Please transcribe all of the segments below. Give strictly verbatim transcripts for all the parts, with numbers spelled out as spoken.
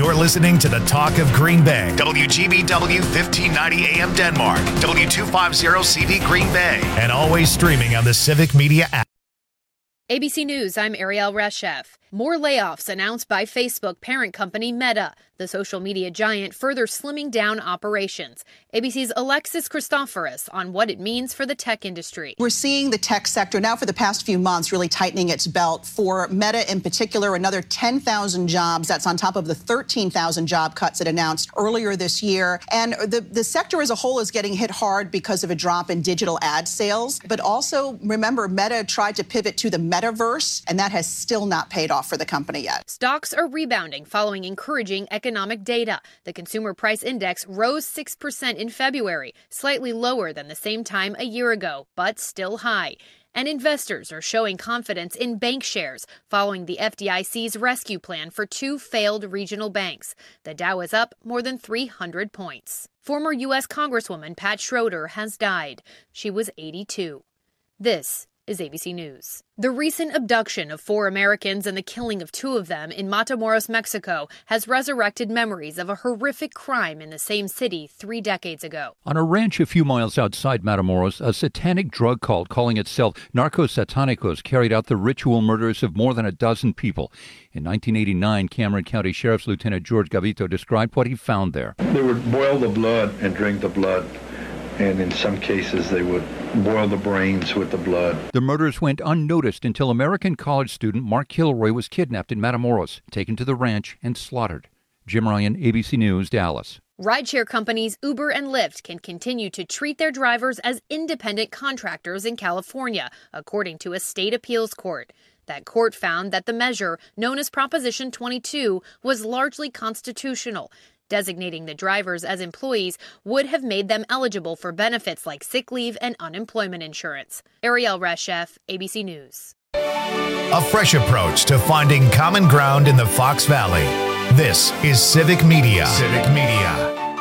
You're listening to the Talk of Green Bay. W G B W fifteen ninety A M Denmark. W two fifty C V Green Bay. And always streaming on the Civic Media app. A B C News, I'm Ariel Reshef. More layoffs announced by Facebook parent company Meta. The social media giant further slimming down operations. A B C's Alexis Christoforous on what it means for the tech industry. We're seeing the tech sector now for the past few months really tightening its belt. For Meta in particular, another ten thousand jobs. That's on top of the thirteen thousand job cuts it announced earlier this year. And the, the sector as a whole is getting hit hard because of a drop in digital ad sales. But also, remember, Meta tried to pivot to the metaverse, and that has still not paid off for the company yet. Stocks are rebounding following encouraging economic data. The consumer price index rose six percent in February, slightly lower than the same time a year ago, but still high. And investors are showing confidence in bank shares following the F D I C's rescue plan for two failed regional banks. The Dow is up more than three hundred points. Former U S Congresswoman Pat Schroeder has died. She was eighty-two. This is A B C News. The recent abduction of four Americans and the killing of two of them in Matamoros, Mexico, has resurrected memories of a horrific crime in the same city three decades ago. On a ranch a few miles outside Matamoros, a satanic drug cult calling itself Narcos Satanicos carried out the ritual murders of more than a dozen people. In nineteen eighty-nine, Cameron County Sheriff's Lieutenant George Gavito described what he found there. They would boil the blood and drink the blood. And in some cases, they would boil the brains with the blood. The murders went unnoticed until American college student Mark Kilroy was kidnapped in Matamoros, taken to the ranch, and slaughtered. Jim Ryan, A B C News, Dallas. Rideshare companies Uber and Lyft can continue to treat their drivers as independent contractors in California, according to a state appeals court. That court found that the measure, known as Proposition twenty-two, was largely constitutional. Designating the drivers as employees would have made them eligible for benefits like sick leave and unemployment insurance. Ariel Reshef, A B C News. A fresh approach to finding common ground in the Fox Valley. This is Civic Media. Civic Media.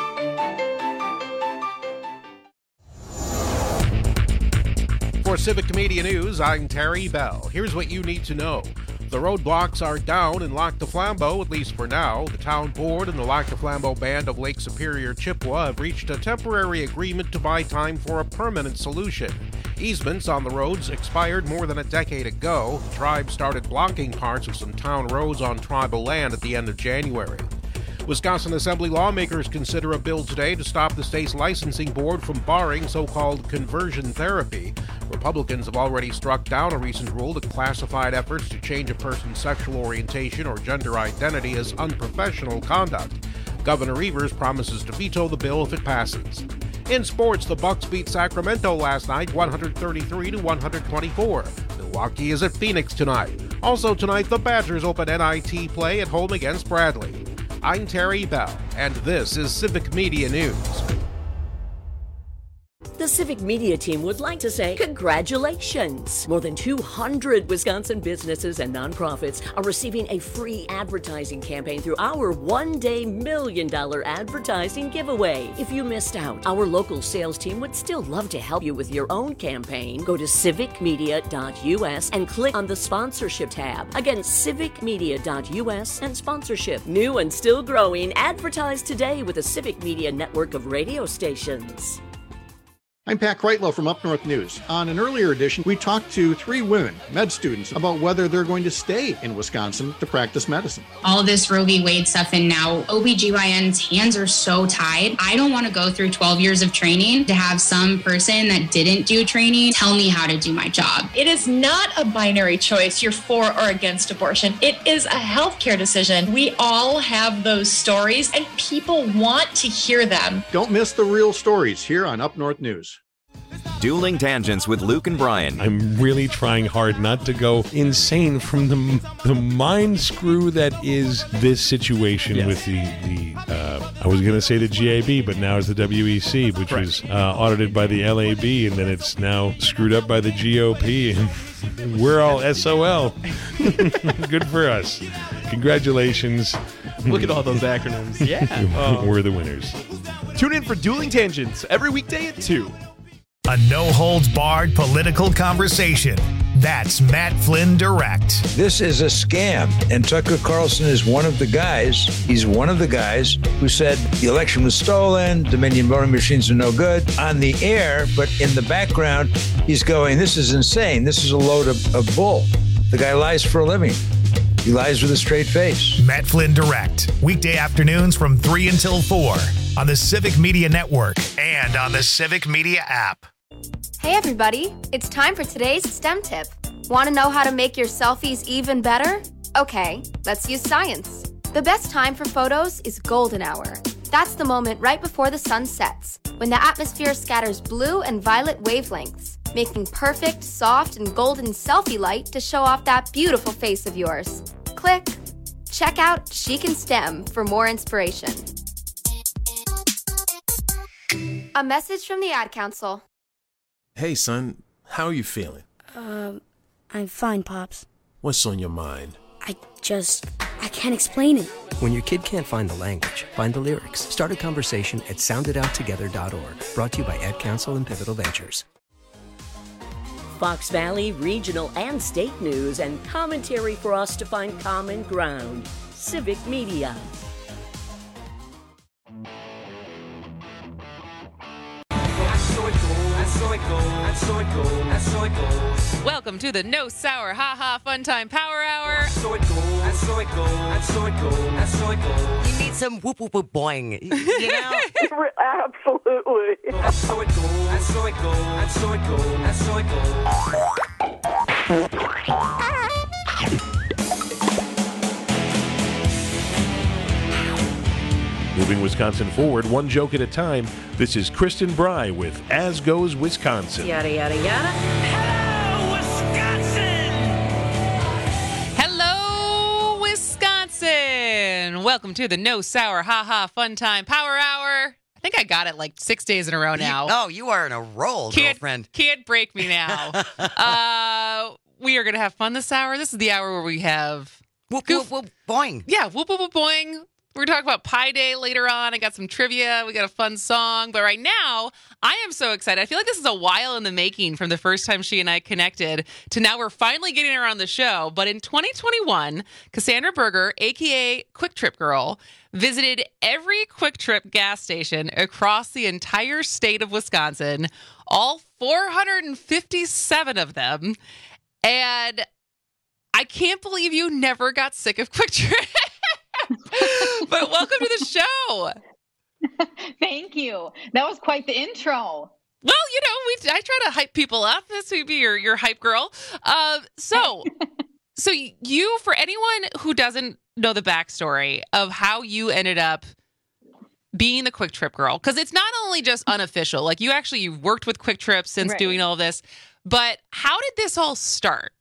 For Civic Media News, I'm Terry Bell. Here's what you need to know. The roadblocks are down in Lac du Flambeau, at least for now. The town board and the Lac du Flambeau Band of Lake Superior Chippewa have reached a temporary agreement to buy time for a permanent solution. Easements on the roads expired more than a decade ago. The tribe started blocking parts of some town roads on tribal land at the end of January. Wisconsin Assembly lawmakers consider a bill today to stop the state's licensing board from barring so-called conversion therapy. Republicans have already struck down a recent rule that classified efforts to change a person's sexual orientation or gender identity as unprofessional conduct. Governor Evers promises to veto the bill if it passes. In sports, the Bucks beat Sacramento last night one thirty-three to one twenty-four. Milwaukee is at Phoenix tonight. Also tonight, the Badgers open N I T play at home against Bradley. I'm Terry Bell, and this is Civic Media News. The Civic Media team would like to say congratulations. More than two hundred Wisconsin businesses and nonprofits are receiving a free advertising campaign through our one-day million dollar advertising giveaway. If you missed out, our local sales team would still love to help you with your own campaign. Go to civic media dot U S and click on the sponsorship tab. Again, civic media dot U S and sponsorship. New and still growing, advertise today with the Civic Media network of radio stations. I'm Pat Kreitlow from Up North News. On an earlier edition, we talked to three women, med students, about whether they're going to stay in Wisconsin to practice medicine. All this Roe v. Wade stuff, and now O B G Y N's hands are so tied. I don't want to go through twelve years of training to have some person that didn't do training tell me how to do my job. It is not a binary choice, you're for or against abortion. It is a healthcare decision. We all have those stories, and people want to hear them. Don't miss the real stories here on Up North News. Dueling Tangents with Luke and Brian. I'm really trying hard not to go insane from the the mind screw that is this situation yes. with the, the uh, I was going to say the G A B, but now it's the W E C, which right. was uh, audited by the L A B, and then it's now screwed up by the G O P, and we're all S O L. Good for us. Congratulations. Look at all those acronyms. Yeah. Um, we're the winners. Tune in for Dueling Tangents every weekday at two. A no-holds-barred political conversation. That's Matt Flynn Direct. This is a scam, and Tucker Carlson is one of the guys. He's one of the guys who said the election was stolen, Dominion voting machines are no good on the air, but in the background, he's going, this is insane. This is a load of, of bull. The guy lies for a living. He lies with a straight face. Matt Flynn Direct, weekday afternoons from three until four on the Civic Media Network and on the Civic Media app. Hey everybody, it's time for today's STEM tip. Want to know how to make your selfies even better? Okay, let's use science. The best time for photos is golden hour. That's the moment right before the sun sets, when the atmosphere scatters blue and violet wavelengths, making perfect, soft, and golden selfie light to show off that beautiful face of yours. Click. Check out Chic and STEM for more inspiration. A message from the Ad Council. Hey, son, how are you feeling? Um, I'm fine, Pops. What's on your mind? I just, I can't explain it. When your kid can't find the language, find the lyrics. Start a conversation at sound it out together dot org. Brought to you by Ad Council and Pivotal Ventures. Fox Valley regional and state news and commentary for us to find common ground. Civic Media. Welcome to the No Sour Ha Ha Fun Time Power Hour. You need some whoop whoop whoop boing. You know? Absolutely. Moving Wisconsin forward, one joke at a time. This is Kristen Bry with As Goes Wisconsin. Yada, yada, yada. Hello, Wisconsin! Hello, Wisconsin! Welcome to the No Sour Ha Ha Fun Time Power Hour. I think I got it like six days in a row now. You, oh, you are in a roll, can't, girlfriend. Can't break me now. uh, we are going to have fun this hour. This is the hour where we have... Whoop, goof- whoop, whoop, boing. Yeah, whoop, whoop, whoop, boing. We're going to talk about Pi Day later on. I got some trivia. We got a fun song. But right now, I am so excited. I feel like this is a while in the making from the first time she and I connected to now we're finally getting her on the show. But in twenty twenty-one, Cassandra Berger, a k a. Quick Trip Girl, visited every Quick Trip gas station across the entire state of Wisconsin, all four hundred fifty-seven of them. And I can't believe you never got sick of Quick Trip. But welcome to the show. Thank you. That was quite the intro. Well, you know, we I try to hype people up. This would be your, your hype girl. Uh, so, so you, for anyone who doesn't know the backstory of how you ended up being the Quick Trip Girl, because it's not only just unofficial, like you actually you've worked with Quick Trip since right. doing all of this, but how did this all start?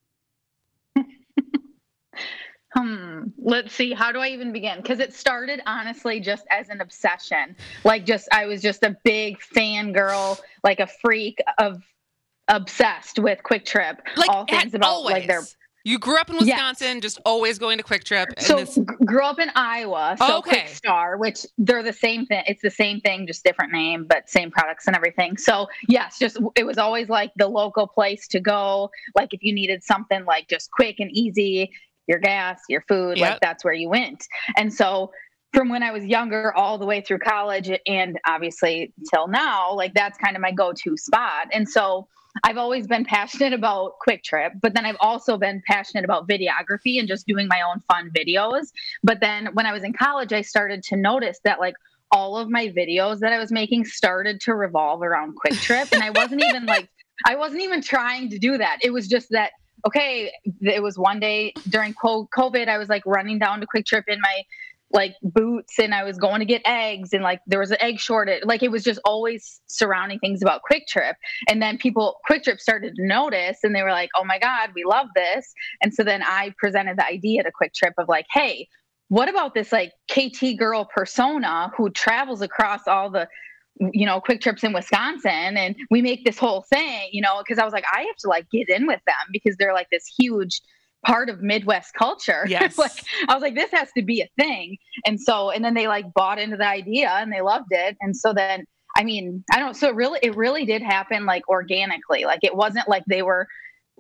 Hmm. Let's see. How do I even begin? Because it started honestly just as an obsession. Like just, I was just a big fangirl, like a freak of obsessed with Quick Trip. Like all things about always. like their. You grew up in Wisconsin, yes. just always going to Quick Trip. And so this... g- grew up in Iowa. So okay. Quick Star, which they're the same thing. It's the same thing, just different name, but same products and everything. So yes, just it was always like the local place to go. Like if you needed something like just quick and easy. Your gas, your food, yep. like that's where you went. And so from when I was younger all the way through college and obviously till now, like that's kind of my go-to spot. And so I've always been passionate about Quick Trip, but then I've also been passionate about videography and just doing my own fun videos. But then when I was in college, I started to notice that like all of my videos that I was making started to revolve around Quick Trip. And I wasn't even like, I wasn't even trying to do that. It was just that okay, it was one day during COVID, I was like running down to Quick Trip in my like boots and I was going to get eggs and like there was an egg shortage. Like it was just always surrounding things about Quick Trip. And then people, Quick Trip started to notice and they were like, oh my God, we love this. And so then I presented the idea to Quick Trip of like, hey, what about this like K T girl persona who travels across all the you know, Quick Trips in Wisconsin and we make this whole thing, you know, because I was like, I have to like get in with them because they're like this huge part of Midwest culture. Yes. Like I was like, this has to be a thing. And so, and then they like bought into the idea and they loved it. And so then, I mean, I don't know. So it really, it really did happen like organically. Like it wasn't like they were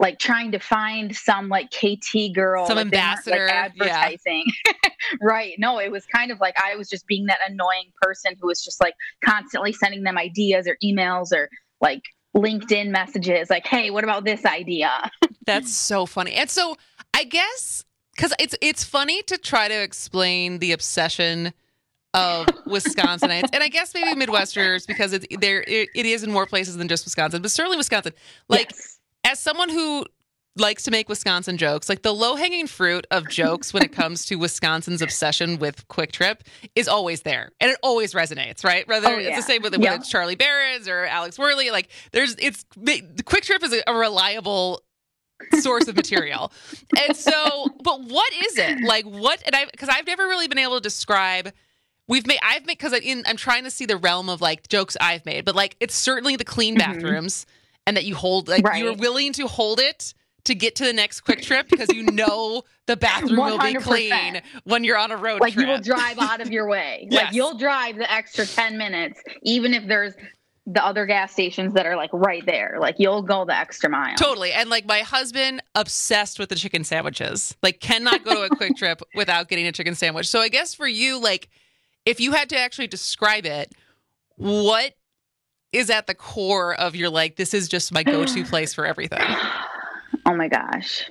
like trying to find some like K T girl, some like, ambassador, like, advertising. Yeah. Right. No, it was kind of like I was just being that annoying person who was just like constantly sending them ideas or emails or like LinkedIn messages like, hey, what about this idea? That's so funny. And so I guess because it's it's funny to try to explain the obsession of Wisconsinites, and I guess maybe Midwesterners, because it's there it, it is in more places than just Wisconsin, but certainly Wisconsin. Like yes. As someone who likes to make Wisconsin jokes, like the low-hanging fruit of jokes when it comes to Wisconsin's obsession with Quick Trip is always there, and it always resonates, right? Whether oh, yeah. it's the same with whether yeah. it's Charlie Barron's or Alex Worley, like there's it's the Quick Trip is a, a reliable source of material. And so, but what is it like? What and I because I've never really been able to describe. We've made I've made because I'm trying to see the realm of like jokes I've made, but like it's certainly the clean bathrooms. Mm-hmm. And that you hold, like right. you're willing to hold it to get to the next Quick Trip because you know the bathroom will be clean when you're on a road like trip. Like you will drive out of your way. Yes. Like you'll drive the extra ten minutes, even if there's the other gas stations that are like right there. Like you'll go the extra mile. Totally. And like my husband, obsessed with the chicken sandwiches. Like cannot go to a Quick Trip without getting a chicken sandwich. So I guess for you, like if you had to actually describe it, what is at the core of your like, this is just my go-to place for everything? Oh my gosh.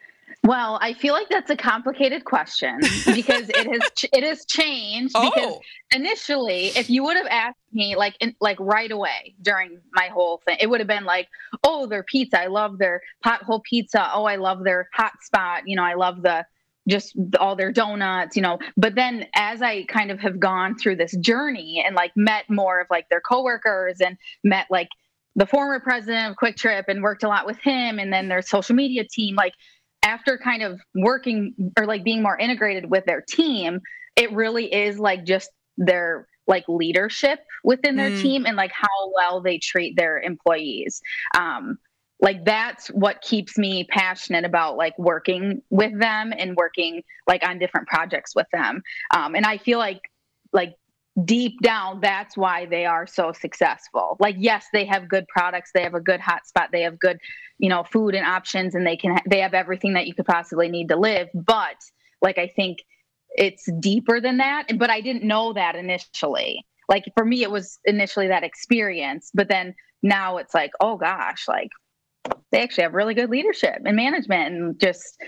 Well, I feel like that's a complicated question because it has ch- it has changed. Oh. Because initially, if you would have asked me like in, like right away during my whole thing, it would have been like, oh, their pizza. I love their pothole pizza. Oh, I love their hot spot. You know, I love the just all their donuts, you know, but then as I kind of have gone through this journey and like met more of like their coworkers and met like the former president of Quick Trip and worked a lot with him and then their social media team, like after kind of working or like being more integrated with their team, it really is like just their like leadership within their mm. team and like how well they treat their employees. Um, Like that's what keeps me passionate about like working with them and working like on different projects with them. Um, and I feel like like deep down, that's why they are so successful. Like, yes, they have good products. They have a good hotspot. They have good, you know, food and options, and they can, they have everything that you could possibly need to live. But like, I think it's deeper than that. But I didn't know that initially. Like for me, it was initially that experience, but then now it's like, oh gosh, like, they actually have really good leadership and management and just,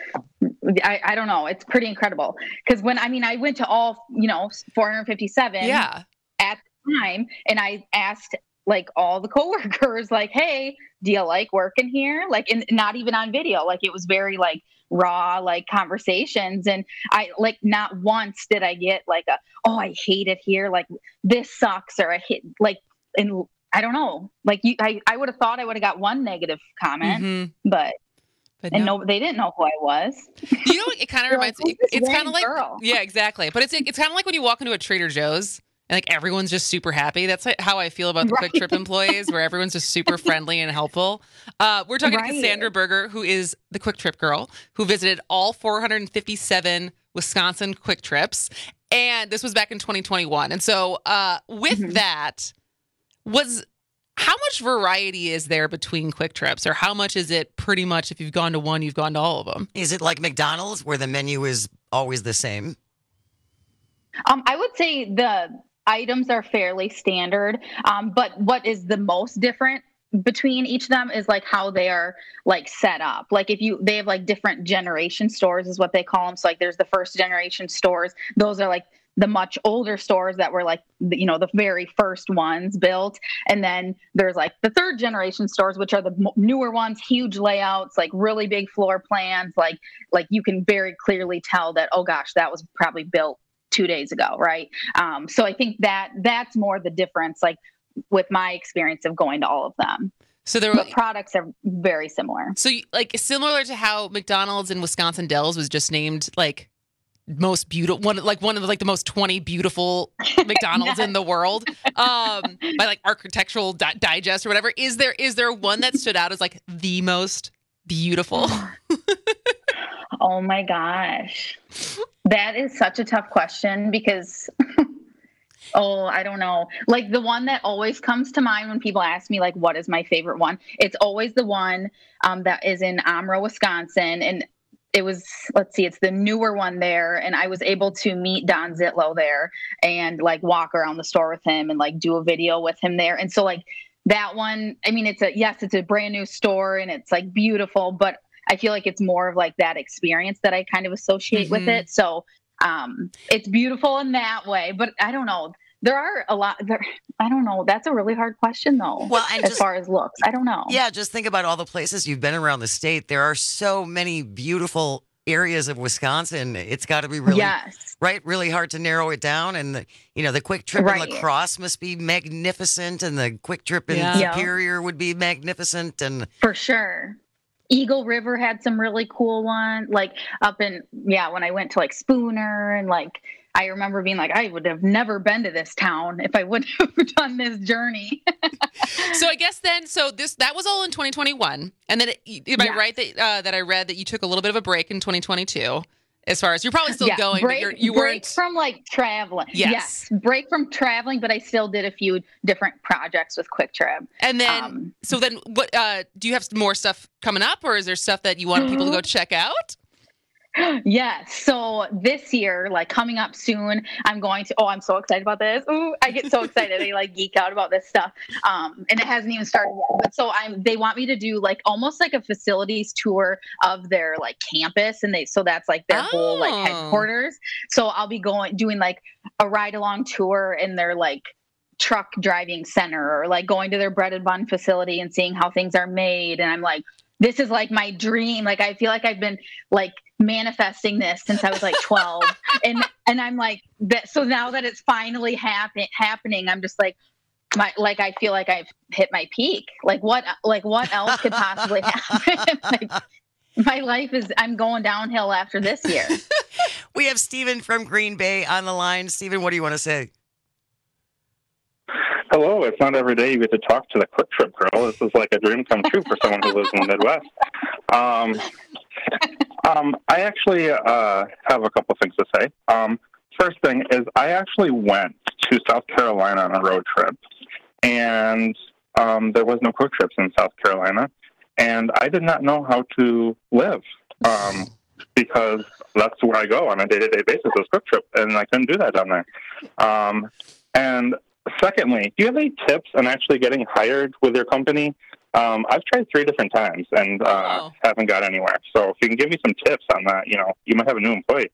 I, I don't know. It's pretty incredible. Cause when, I mean, I went to all, you know, four hundred fifty-seven yeah. at the time. And I asked like all the coworkers, like, hey, do you like working here? Like, and not even on video. Like it was very like raw, like conversations. And I like, not once did I get like a, oh, I hate it here. Like this sucks. Or I hate like, and I don't know. Like you, I, I would have thought I would have got one negative comment, mm-hmm. but, but and no. no, they didn't know who I was. You know, it kind of reminds me. Like, it's kind of like, girl? yeah, exactly. But it's it's kind of like when you walk into a Trader Joe's and like everyone's just super happy. That's like how I feel about the right. Quick Trip employees, where everyone's just super friendly and helpful. Uh, we're talking right. to Cassandra Berger, who is the Quick Trip girl, who visited all four hundred fifty-seven Wisconsin Quick Trips, and this was back in twenty twenty-one. And so, uh, with mm-hmm. that. Was how much variety is there between Quick Trips, or how much is it pretty much if you've gone to one, you've gone to all of them? Is it like McDonald's where the menu is always the same? Um, I would say the items are fairly standard, um, but what is the most different between each of them is like how they are like set up. Like if you, they have like different generation stores is what they call them. So like there's the first generation stores. Those are like the much older stores that were like, you know, the very first ones built. And then there's like the third generation stores, which are the newer ones, huge layouts, like really big floor plans. Like, like you can very clearly tell that, oh gosh, that was probably built two days ago. Right. Um, so I think that that's more the difference, like with my experience of going to all of them. So there were, the products are very similar. So like similar to how McDonald's in Wisconsin Dells was just named like most beautiful one, like one of the, like the most twenty beautiful McDonald's yes. in the world, um, by like Architectural Di- Digest or whatever. Is there is there one that stood out as like the most beautiful? Oh my gosh, that is such a tough question because Oh, I don't know. Like the one that always comes to mind when people ask me, like, what is my favorite one? It's always the one um, that is in Amro, Wisconsin. And it was, let's see, it's the newer one there. And I was able to meet Don Zitlow there and like walk around the store with him and like do a video with him there. And so like that one, I mean, it's a, yes, it's a brand new store and it's like beautiful, but I feel like it's more of like that experience that I kind of associate mm-hmm. with it. So um, it's beautiful in that way, but I don't know. There are a lot there. I don't know. That's a really hard question though. Well, and as just, far as looks, I don't know. Yeah. Just think about all the places you've been around the state. There are so many beautiful areas of Wisconsin. It's got to be really, yes. right? Really hard to narrow it down. And the, you know, the Quick Trip right. in La Crosse must be magnificent. And the Quick Trip in yeah. Superior would be magnificent. And for sure. Eagle River had some really cool ones, like up in, yeah, when I went to like Spooner and like, I remember being like, I would have never been to this town if I wouldn't have done this journey. So I guess then, so this, that was all in twenty twenty-one. And then, it, am yeah. I right that, uh, that I read that you took a little bit of a break in twenty twenty-two? As far as you're probably still yeah, going, break, but you're, you break weren't from like traveling. Yes. yes, break from traveling, but I still did a few different projects with Quick Trip. And then, um, so then, what uh, do you have more stuff coming up, or is there stuff that you want people to go check out? Yes. So this year, like coming up soon, I'm going to, oh, I'm so excited about this. Ooh, I get so excited. I like geek out about this stuff. Um, and it hasn't even started yet. But so I'm, they want me to do like almost like a facilities tour of their like campus. And they, so that's like their oh. whole like headquarters. So I'll be going, doing like a ride along tour in their like truck driving center or like going to their bread and bun facility and seeing how things are made. And I'm like, this is like my dream. Like, I feel like I've been like manifesting this since I was like twelve. and, and I'm like that. So now that it's finally happen, happening, I'm just like, my, like, I feel like I've hit my peak. Like what, like what else could possibly happen? Like, my life is, I'm going downhill after this year. We have Stephen from Green Bay on the line. Stephen, what do you want to say? Hello, it's not every day you get to talk to the Quick Trip girl. This is like a dream come true for someone who lives in the Midwest. Um, um, I actually uh, have a couple things to say. Um, first thing is I actually went to South Carolina on a road trip, and um, there was no Quick Trips in South Carolina, and I did not know how to live um, because that's where I go on a day-to-day basis is Quick Trip, and I couldn't do that down there. Um, and Secondly, do you have any tips on actually getting hired with your company? Um, I've tried three different times and uh, oh. haven't got anywhere. So if you can give me some tips on that, you know, you might have a new employee.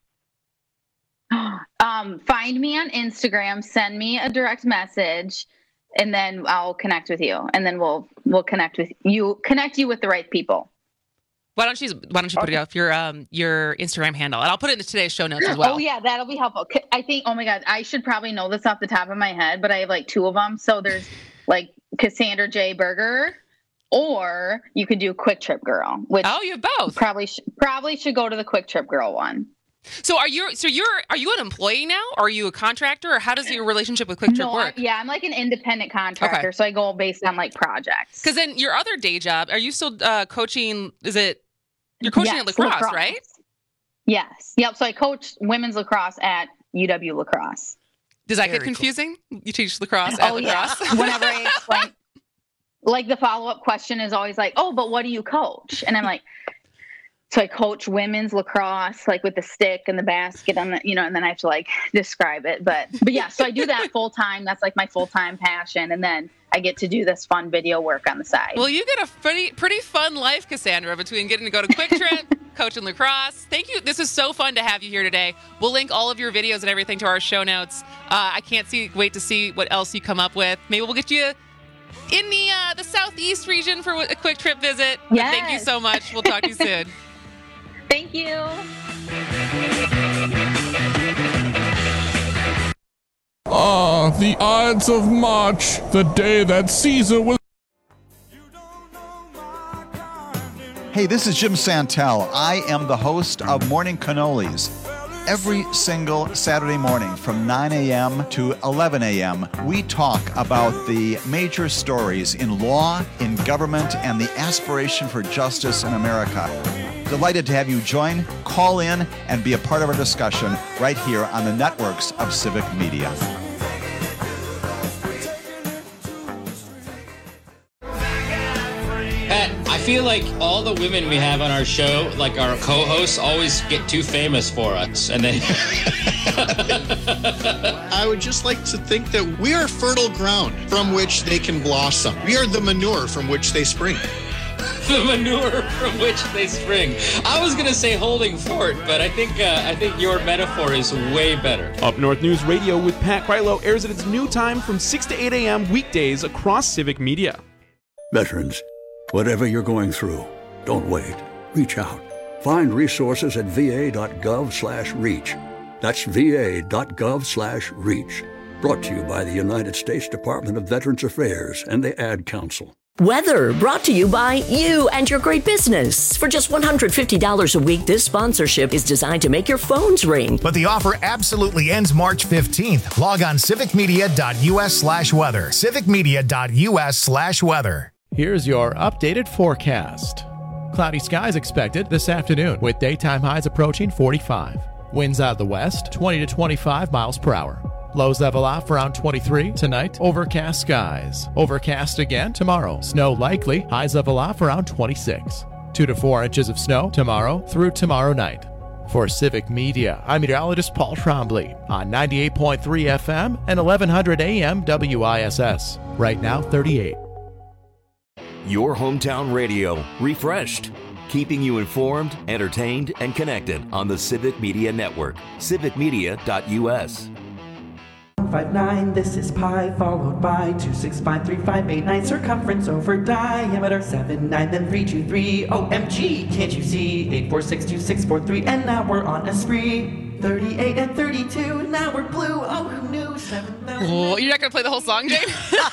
Um, find me on Instagram, send me a direct message, and then I'll connect with you. And then we'll we'll connect with you, connect you with the right people. Why don't you Why don't you put it up your um your Instagram handle, and I'll put it in today's show notes as well. Oh yeah, that'll be helpful. I think. Oh my God, I should probably know this off the top of my head, but I have like two of them. So there's like Cassandra J Berger, or you could do Quick Trip Girl. Which oh, you have both. Probably sh- probably should go to the Quick Trip Girl one. So are you? So you're? Are you an employee now? Or are you a contractor? Or how does your relationship with Quick Trip no, work? I, yeah, I'm like an independent contractor, okay. so I go based on like projects. Because then your other day job, are you still uh, coaching? Is it? You're coaching yes, at lacrosse, lacrosse, right? Yes. Yep. So I coach women's lacrosse at U W Lacrosse. Does that Very get confusing? Cool. You teach lacrosse at oh, lacrosse? Yeah. Whenever I explain, like the follow-up question is always like, oh, but what do you coach? And I'm like, so I coach women's lacrosse, like with the stick and the basket and the, you know, and then I have to like describe it. But, but yeah, so I do that full time. That's like my full-time passion. And then I get to do this fun video work on the side. Well, you get a pretty, pretty fun life, Cassandra, between getting to go to Quick Trip, coaching lacrosse. Thank you. This is so fun to have you here today. We'll link all of your videos and everything to our show notes. Uh, I can't see, wait to see what else you come up with. Maybe we'll get you in the, uh, the Southeast region for a Quick Trip visit. Yes. Thank you so much. We'll talk to you soon. Thank you. Ah, the Ides of March, the day that Caesar was... Hey, this is Jim Santel. I am the host of Morning Cannolis. Every single Saturday morning from nine a.m. to eleven a.m., we talk about the major stories in law, in government, and the aspiration for justice in America. Delighted to have you join, call in, and be a part of our discussion right here on the networks of Civic Media. feel like all the women we have on our show, like our co-hosts, always get too famous for us. And then I would just like to think that we are fertile ground from which they can blossom. We are the manure from which they spring. The manure from which they spring. I was gonna say holding fort, but I think uh, I think your metaphor is way better. Up North News Radio with Pat Krylo airs at its new time from six to eight a.m. weekdays across Civic Media. Veterans, whatever you're going through, don't wait. Reach out. Find resources at va.gov slash reach. That's va.gov slash reach. Brought to you by the United States Department of Veterans Affairs and the Ad Council. Weather brought to you by you and your great business. For just one hundred fifty dollars a week, this sponsorship is designed to make your phones ring. But the offer absolutely ends March fifteenth. Log on civicmedia.us slash weather. civicmedia.us slash weather. Here's your updated forecast. Cloudy skies expected this afternoon with daytime highs approaching forty-five. Winds out of the west, twenty to twenty-five miles per hour. Lows level off around twenty-three. Tonight, overcast skies. Overcast again tomorrow. Snow likely. Highs level off around twenty-six. Two to four inches of snow tomorrow through tomorrow night. For Civic Media, I'm meteorologist Paul Trombley on ninety-eight point three F M and eleven hundred A M W I S S. Right now, thirty-eight. Your hometown radio, refreshed. Keeping you informed, entertained, and connected on the Civic Media Network. civic media dot U S. Five nine, this is pi, followed by two six five three five eight nine, circumference over diameter seven nine, then three two three. O M G, can't you see? Eight four six two six four three, and now we're on a spree. Thirty-eight and thirty-two, now we're blue. Oh, who knew? Seven thousand. Oh, you're not gonna play the whole song, Jane?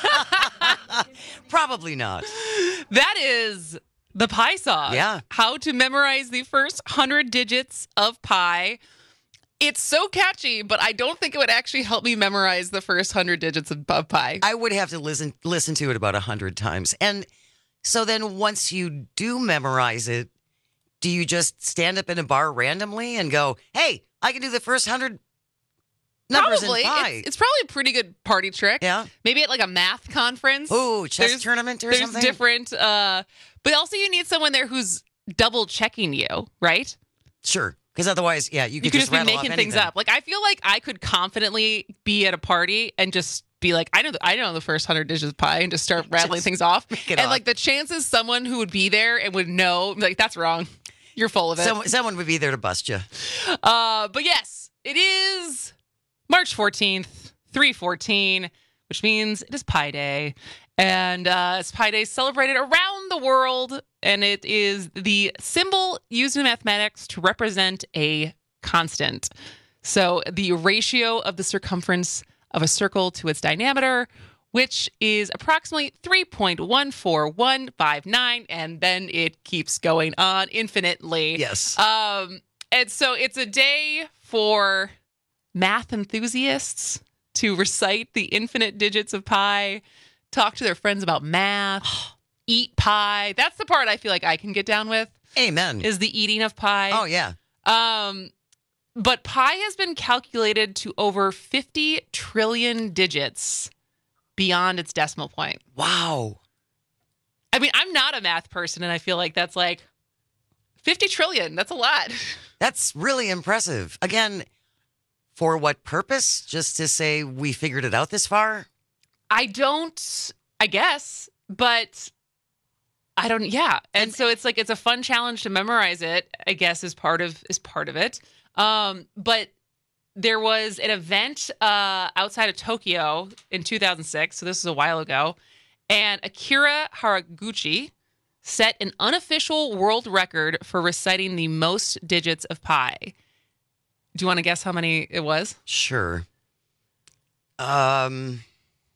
Probably not. That is the pi song. Yeah. How to memorize the first hundred digits of pi. It's so catchy, but I don't think it would actually help me memorize the first hundred digits of, of pi. I would have to listen listen to it about a hundred times. And so then once you do memorize it, do you just stand up in a bar randomly and go, hey, I can do the first hundred numbers Probably. in pi? It's, it's probably a pretty good party trick. Yeah. Maybe at like a math conference. Oh, chess There's- tournament or there's something? different, uh, but also you need someone there who's double checking you, right? Sure. Because otherwise, yeah, you could, You could just, be rattle off making things anything. up. Like I feel like I could confidently be at a party and just be like, I know, the, I know the first hundred digits of pi, and just start rattling Just things off. make And it up. like the chances someone who would be there and would know, like that's wrong. You're full of it. Someone, someone would be there to bust you. Uh, but yes, it is March fourteenth, three fourteen, which means it is Pi Day. And uh, it's Pi Day celebrated around the world. And it is the symbol used in mathematics to represent a constant. So the ratio of the circumference of a circle to its diameter, which is approximately three point one four one five nine, and then it keeps going on infinitely. Yes. Um, and so it's a day for math enthusiasts to recite the infinite digits of pi, talk to their friends about math, eat pie. That's the part I feel like I can get down with. Amen. Is the eating of pie. Oh, yeah. Um, but pi has been calculated to over fifty trillion digits beyond its decimal point. Wow. I mean, I'm not a math person, and I feel like that's like fifty trillion. That's a lot. That's really impressive. Again, for what purpose? Just to say we figured it out this far? I don't, I guess, but I don't, yeah. And so it's like, it's a fun challenge to memorize it, I guess, is part of, is part of it. Um, but there was an event uh, outside of Tokyo in two thousand six. So this is a while ago. And Akira Haraguchi set an unofficial world record for reciting the most digits of pi. Do you want to guess how many it was? Sure. Um,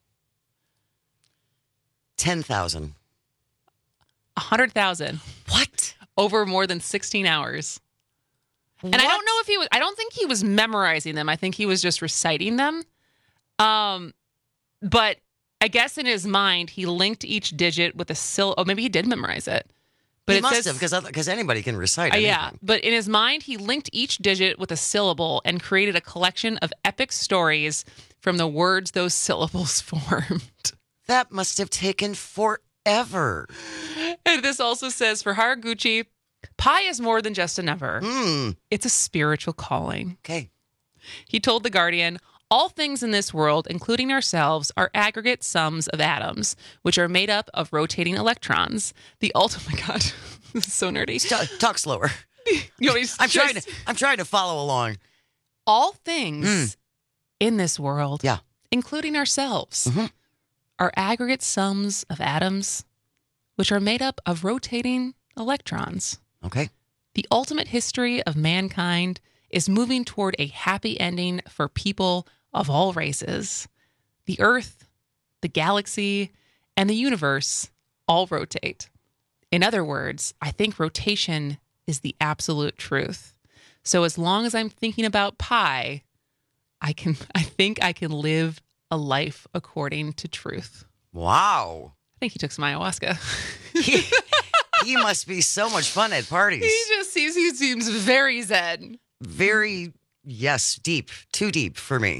ten thousand. one hundred thousand. What? Over more than sixteen hours. And I don't know if he was, I don't think he was memorizing them. I think he was just reciting them. Um, but I guess in his mind, he linked each digit with a syllable. Oh, maybe he did memorize it. But he it must says, have, because because anybody can recite uh, it. yeah, but in his mind, he linked each digit with a syllable and created a collection of epic stories from the words those syllables formed. That must have taken forever. And this also says for Haraguchi, pie is more than just a number. Mm. It's a spiritual calling. Okay. He told The Guardian, all things in this world, including ourselves, are aggregate sums of atoms, which are made up of rotating electrons. The ultimate, God, this is so nerdy. Talk, talk slower. You know, I'm trying to. I'm trying to follow along. All things Mm. in this world, Yeah. including ourselves, Mhm. are aggregate sums of atoms, which are made up of rotating electrons. Okay. The ultimate history of mankind is moving toward a happy ending for people of all races. The Earth, the galaxy, and the universe all rotate. In other words, I think rotation is the absolute truth. So as long as I'm thinking about pie, I can I think I can live a life according to truth. Wow. I think he took some ayahuasca. he, he must be so much fun at parties. He just seems he seems very zen. Very, yes, deep. Too deep for me.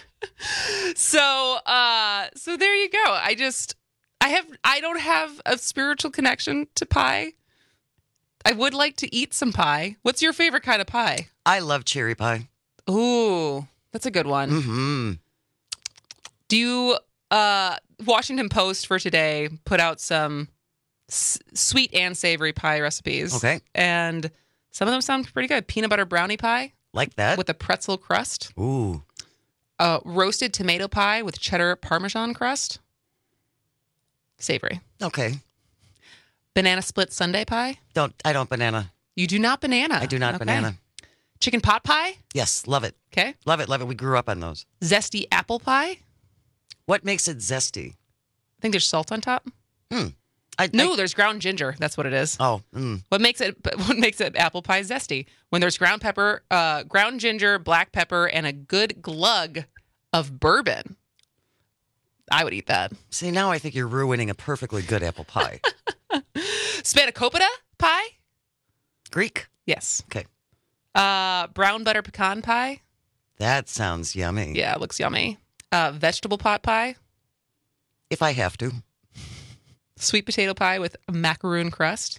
So uh so there you go. I just I have I don't have a spiritual connection to pie. I would like to eat some pie. What's your favorite kind of pie? I love cherry pie. Ooh, that's a good one. Mm-hmm. Do you uh Washington Post for today put out some s- sweet and savory pie recipes. Okay. And some of them sound pretty good. Peanut butter brownie pie Like that? with a pretzel crust. Ooh. Uh, roasted tomato pie with cheddar parmesan crust. Savory. Okay. Banana split sundae pie. Don't I don't banana. You do not banana. I do not Okay. banana. Chicken pot pie. Yes, love it. Okay. Love it, love it. We grew up on those. Zesty apple pie. What makes it zesty? I think there's salt on top. Hmm. I, No, I- there's ground ginger. That's what it is. oh, mm. What makes it what makes it apple pie zesty? When there's ground pepper, uh, ground ginger, black pepper, and a good glug of bourbon. I would eat that. See, now I think you're ruining a perfectly good apple pie. Spanakopita pie? Greek? Yes. Okay. Uh, brown butter pecan pie? That sounds yummy. Yeah, it looks yummy. Uh, vegetable pot pie? If I have to. Sweet potato pie with a macaroon crust?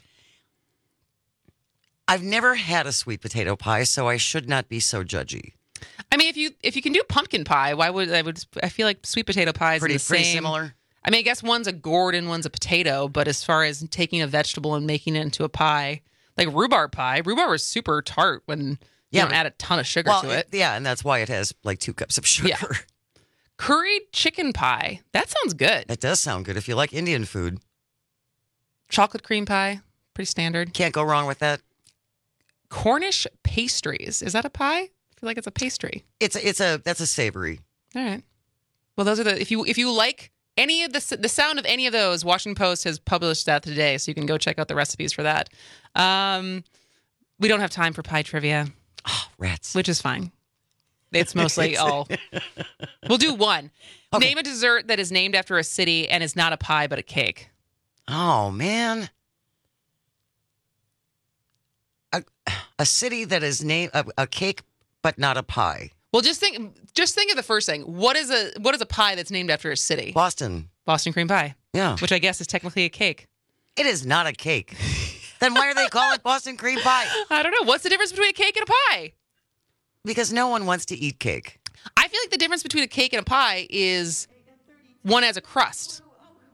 I've never had a sweet potato pie, so I should not be so judgy. I mean, if you if you can do pumpkin pie, why would I would I feel like sweet potato pie is Pretty, the pretty same. similar. I mean, I guess one's a gourd and one's a potato, but as far as taking a vegetable and making it into a pie, like rhubarb pie, rhubarb is super tart when you Yeah, don't but- add a ton of sugar Well, to it. yeah, and that's why it has like two cups of sugar. Yeah. Curried chicken pie. That sounds good. It does sound good if you like Indian food. Chocolate cream pie. Pretty standard. Can't go wrong with that. Cornish pastries. Is that a pie? I feel like it's a pastry. It's a, it's a that's a savory. All right. Well, those are the if you if you like any of the the sound of any of those, Washington Post has published that today, so you can go check out the recipes for that. Um, we don't have time for pie trivia. Oh, rats. Which is fine. It's mostly all. We'll do one. Okay. Name a dessert that is named after a city and is not a pie but a cake. Oh man. A, a city that is named a, a cake but not a pie. Well, just think. Just think of the first thing. What is a what is a pie that's named after a city? Boston. Boston cream pie. Yeah. Which I guess is technically a cake. It is not a cake. Then why do they call it Boston cream pie? I don't know. What's the difference between a cake and a pie? Because no one wants to eat cake. I feel like the difference between a cake and a pie is one has a crust.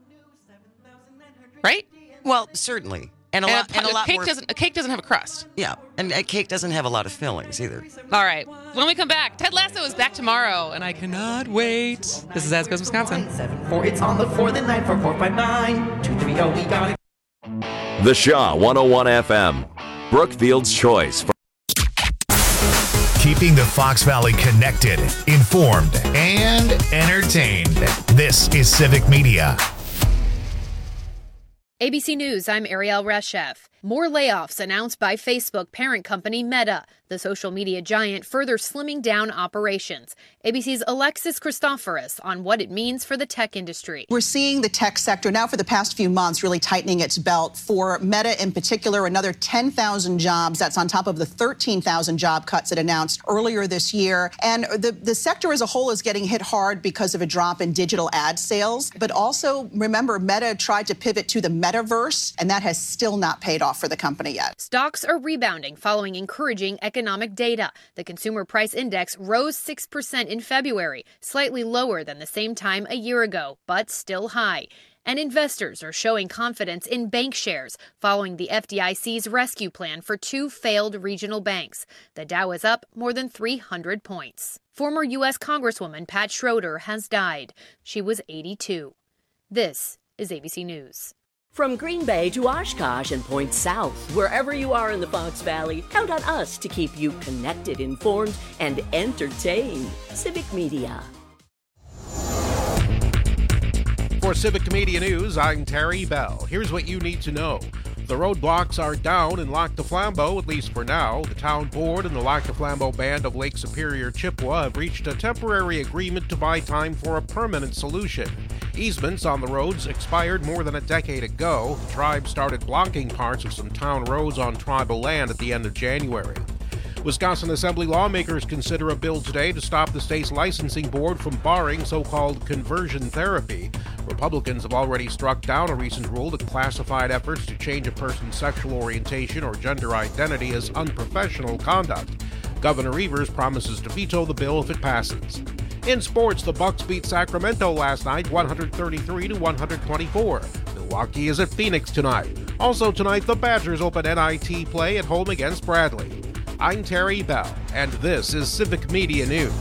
Right? Well, certainly. And a And lot a, and a lot cake more. doesn't a cake doesn't have a crust. Yeah, and a cake doesn't have a lot of fillings either. All right. When we come back, Ted Lasso is back tomorrow, and I cannot wait. This is As Goes Wisconsin. Four, it's on the four, then nine, four, four, five, nine, two, three, oh, we got it. The Shaw one oh one F M, Brookfield's choice for Keeping the Fox Valley connected, informed, and entertained. This is Civic Media. A B C News, I'm Ariel Reshef. More layoffs announced by Facebook parent company Meta, the social media giant further slimming down operations. A B C's Alexis Christoforous on what it means for the tech industry. We're seeing the tech sector now for the past few months really tightening its belt. For Meta in particular, another ten thousand jobs. That's on top of the thirteen thousand job cuts it announced earlier this year. And the, the sector as a whole is getting hit hard because of a drop in digital ad sales. But also, remember, Meta tried to pivot to the metaverse, and that has still not paid off for the company yet. Stocks are rebounding following encouraging economic data. The consumer price index rose six percent in February, slightly lower than the same time a year ago, but still high. And investors are showing confidence in bank shares following the F D I C's rescue plan for two failed regional banks. The Dow is up more than three hundred points. Former U S Congresswoman Pat Schroeder has died. She was eighty-two. This is A B C News. From Green Bay to Oshkosh and points south, wherever you are in the Fox Valley, count on us to keep you connected, informed, and entertained. Civic Media. For Civic Media News, I'm Terry Bell. Here's what you need to know. The roadblocks are down in Lac du Flambeau, at least for now. The town board and the Lac du Flambeau Band of Lake Superior Chippewa have reached a temporary agreement to buy time for a permanent solution. Easements on the roads expired more than a decade ago. The tribe started blocking parts of some town roads on tribal land at the end of January. Wisconsin Assembly lawmakers consider a bill today to stop the state's licensing board from barring so-called conversion therapy. Republicans have already struck down a recent rule that classified efforts to change a person's sexual orientation or gender identity as unprofessional conduct. Governor Evers promises to veto the bill if it passes. In sports, the Bucks beat Sacramento last night, one thirty-three to one twenty-four. Milwaukee is at Phoenix tonight. Also tonight, the Badgers open N I T play at home against Bradley. I'm Terry Bell, and this is Civic Media News.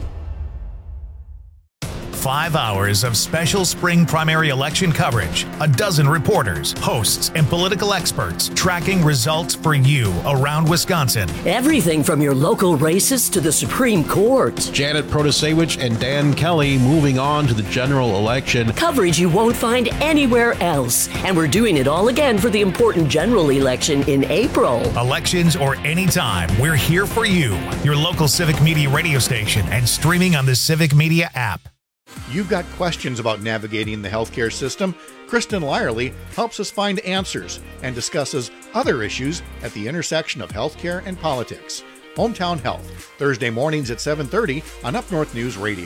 Five hours of special spring primary election coverage, a dozen reporters, hosts, and political experts tracking results for you around Wisconsin. Everything from your local races to the Supreme Court. Janet Protasewicz and Dan Kelly moving on to the general election. Coverage you won't find anywhere else. And we're doing it all again for the important general election in April. Elections or anytime, we're here for you. Your local Civic Media radio station and streaming on the Civic Media app. You've got questions about navigating the healthcare system? Kristen Lyerly helps us find answers and discusses other issues at the intersection of healthcare and politics. Hometown Health, Thursday mornings at seven thirty on Up North News Radio.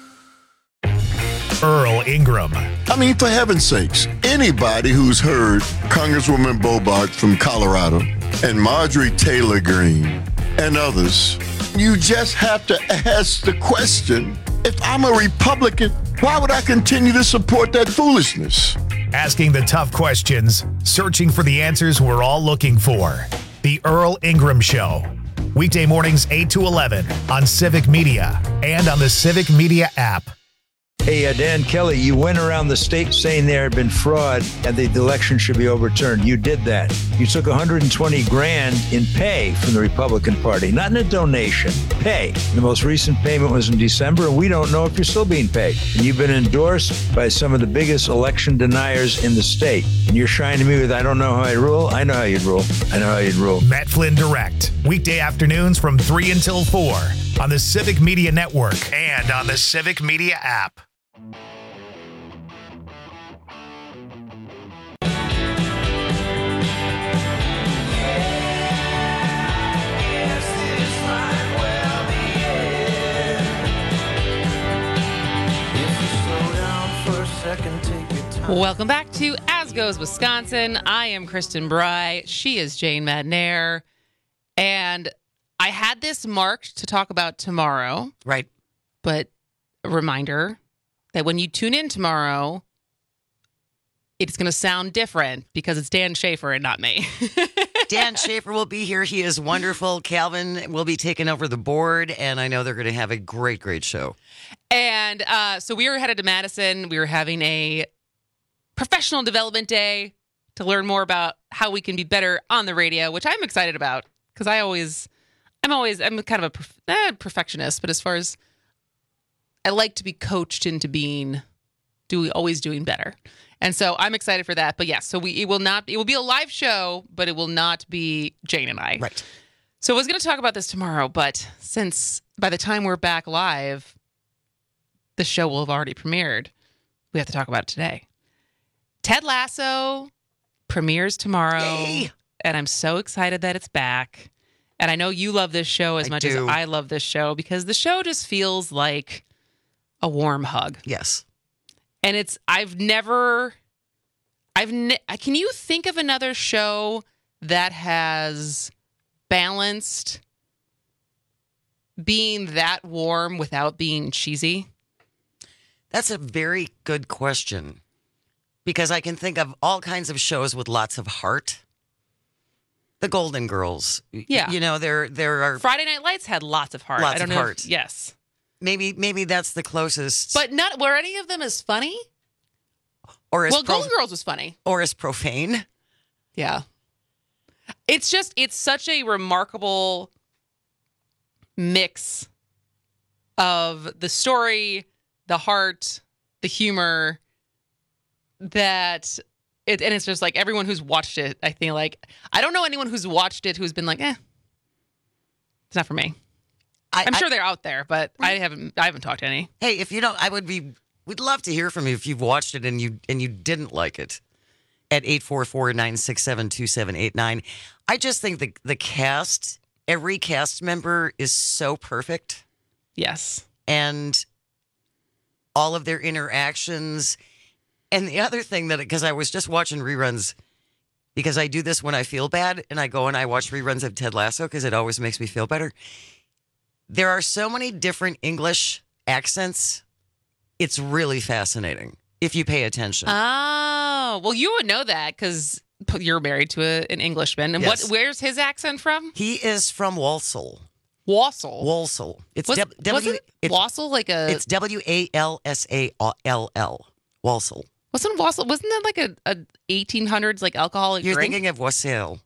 Earl Ingram. I mean, for heaven's sakes, anybody who's heard Congresswoman Boebert from Colorado and Marjorie Taylor Greene and others, you just have to ask the question, if I'm a Republican, why would I continue to support that foolishness? Asking the tough questions, searching for the answers we're all looking for. The Earl Ingram Show. Weekday mornings eight to eleven on Civic Media and on the Civic Media app. Hey, uh, Dan Kelly, you went around the state saying there had been fraud and the election should be overturned. You did that. You took one hundred twenty grand in pay from the Republican Party, not in a donation, pay. The most recent payment was in December, and we don't know if you're still being paid. And you've been endorsed by some of the biggest election deniers in the state. And you're shining to me with, I don't know how I rule. I know how you'd rule. I know how you'd rule. Matt Flynn Direct, weekday afternoons from three until four on the Civic Media Network and on the Civic Media app. Welcome back to As Goes Wisconsin. I am Kristen Bry. She is Jane Madnair. And I had this marked to talk about tomorrow. Right. But a reminder that when you tune in tomorrow, it's going to sound different because it's Dan Schaefer and not me. Dan Schaefer will be here. He is wonderful. Calvin will be taking over the board, and I know they're going to have a great, great show. And uh, so we were headed to Madison. We were having a professional development day to learn more about how we can be better on the radio, which I'm excited about because I always, I'm always, I'm kind of a perf- eh, perfectionist, but as far as I like to be coached into being doing always doing better. And so I'm excited for that. But yes, so we it will not it will be a live show, but it will not be Jane and I. Right. So I was going to talk about this tomorrow, but since by the time we're back live, the show will have already premiered. We have to talk about it today. Ted Lasso premieres tomorrow. Yay. And I'm so excited that it's back. And I know you love this show as I much do. as I love this show because the show just feels like a warm hug. Yes. And it's, I've never, I've, ne- can you think of another show that has balanced being that warm without being cheesy? That's a very good question because I can think of all kinds of shows with lots of heart. The Golden Girls. Yeah. You know, there there are Friday Night Lights had lots of heart. Lots I don't of know heart. If, yes. Maybe maybe that's the closest. But not were any of them as funny? Or as well, pro- Golden Girls was funny. Or as profane. Yeah. It's just, it's such a remarkable mix of the story, the heart, the humor, that, it, and it's just like everyone who's watched it, I think like, I don't know anyone who's watched it who's been like, eh, it's not for me. I, I'm I, sure they're out there, but I haven't, I haven't talked to any. Hey, if you don't, I would be, we'd love to hear from you if you've watched it and you and you didn't like it. At eight four four, nine six seven, two seven eight nine. I just think the the cast, every cast member is so perfect. Yes. And all of their interactions. And the other thing that, because I was just watching reruns, because I do this when I feel bad, and I go and I watch reruns of Ted Lasso because it always makes me feel better. There are so many different English accents. It's really fascinating if you pay attention. Oh, well, you would know that because you're married to a, an Englishman. And Yes. what? Where's his accent from? He is from Walsall. Walsall. Walsall. It's Was, W. wasn't it's, Walsall like a? It's W A L S A L L. Walsall. Wasn't Walsall? Wasn't that like a, a eighteen hundreds like alcoholic You're drink? thinking of wassail.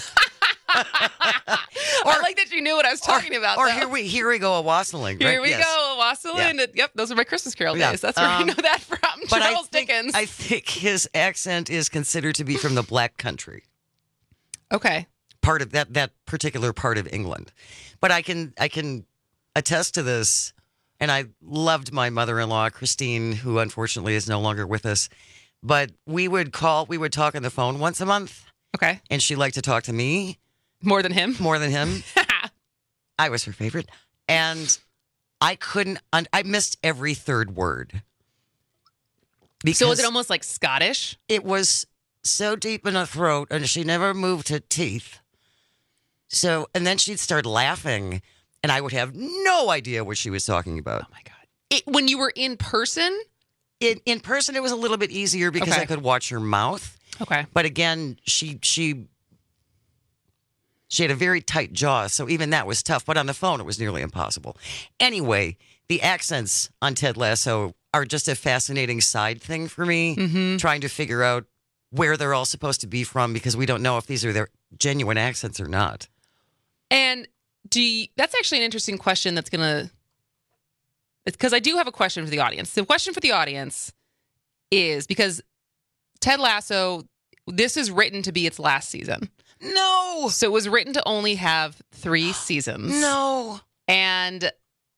I like that you knew what I was talking about. Or though. here we here we go a wassailing. Here right? we Yes. go, wassailing. Yeah. Yep, those are my Christmas Carol Yeah. days. That's where I Um, know that from. But I Charles think, Dickens. I think his accent is considered to be from the Black Country. Okay. Part of that that particular part of England. But I can I can attest to this. And I loved my mother-in-law, Christine, who unfortunately is no longer with us. But we would call, we would talk on the phone once a month. Okay. And she liked to talk to me. More than him? More than him. I was her favorite. And I couldn't, un- I missed every third word. So was it almost like Scottish? It was so deep in her throat, and she never moved her teeth. So, and then she'd start laughing, and I would have no idea what she was talking about. Oh my God. It, when you were in person? In, in person, it was a little bit easier because Okay. I could watch her mouth. Okay. But again, she she she had a very tight jaw, so even that was tough. But on the phone, it was nearly impossible. Anyway, the accents on Ted Lasso are just a fascinating side thing for me, Mm-hmm. trying to figure out where they're all supposed to be from because we don't know if these are their genuine accents or not. And do you, that's actually an interesting question that's going to, because I do have a question for the audience. The question for the audience is because Ted Lasso, this is written to be its last season. No. So it was written to only have three seasons. No. And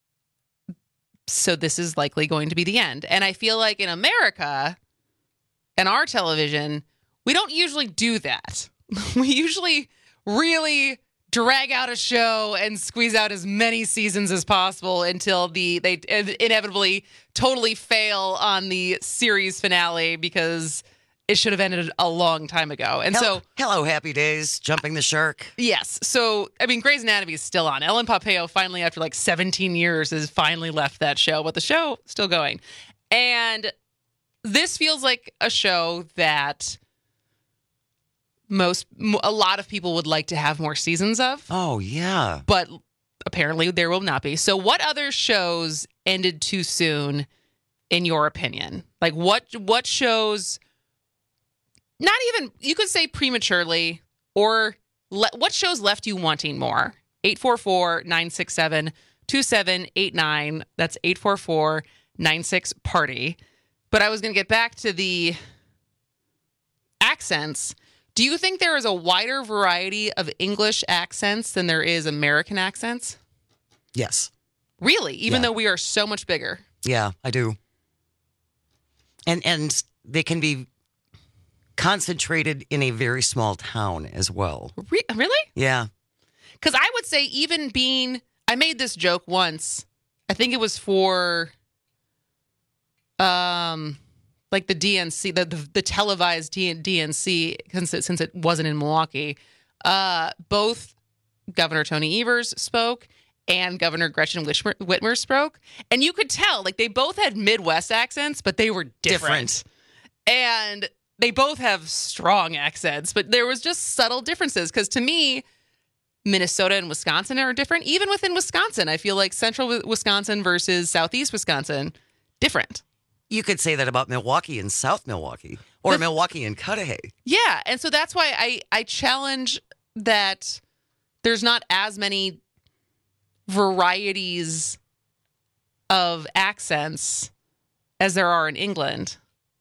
so this is likely going to be the end. And I feel like in America and our television, we don't usually do that. We usually really drag out a show and squeeze out as many seasons as possible until the they inevitably totally fail on the series finale because it should have ended a long time ago. And Hello, so hello, Happy Days, Jumping the Shark. yes. So, I mean, Grey's Anatomy is still on. Ellen Pompeo finally, after like seventeen years, has finally left that show, but the show still going. And this feels like a show that most, a lot of people would like to have more seasons of. Oh, yeah. But apparently there will not be. So what other shows ended too soon, in your opinion? Like what, what shows... Not even, you could say prematurely, or le- what shows left you wanting more? eight four four, nine six seven, two seven eight nine. That's eight four four, nine six, party. But I was going to get back to the accents. Do you think there is a wider variety of English accents than there is American accents? Yes. Really? Even Yeah. though we are so much bigger? Yeah, I do. And and they can be concentrated in a very small town as well. Re- really? Yeah. Because I would say even being, I made this joke once. I think it was for, um, like the D N C, the the, the televised D N C, since it, since it wasn't in Milwaukee. Uh, both Governor Tony Evers spoke and Governor Gretchen Whitmer, Whitmer spoke, and you could tell like they both had Midwest accents, but they were different. different. And they both have strong accents, but there was just subtle differences. Because to me, Minnesota and Wisconsin are different. Even within Wisconsin, I feel like central Wisconsin versus southeast Wisconsin, different. You could say that about Milwaukee and South Milwaukee, or the, Milwaukee and Cudahy. Yeah, and so that's why I, I challenge that there's not as many varieties of accents as there are in England.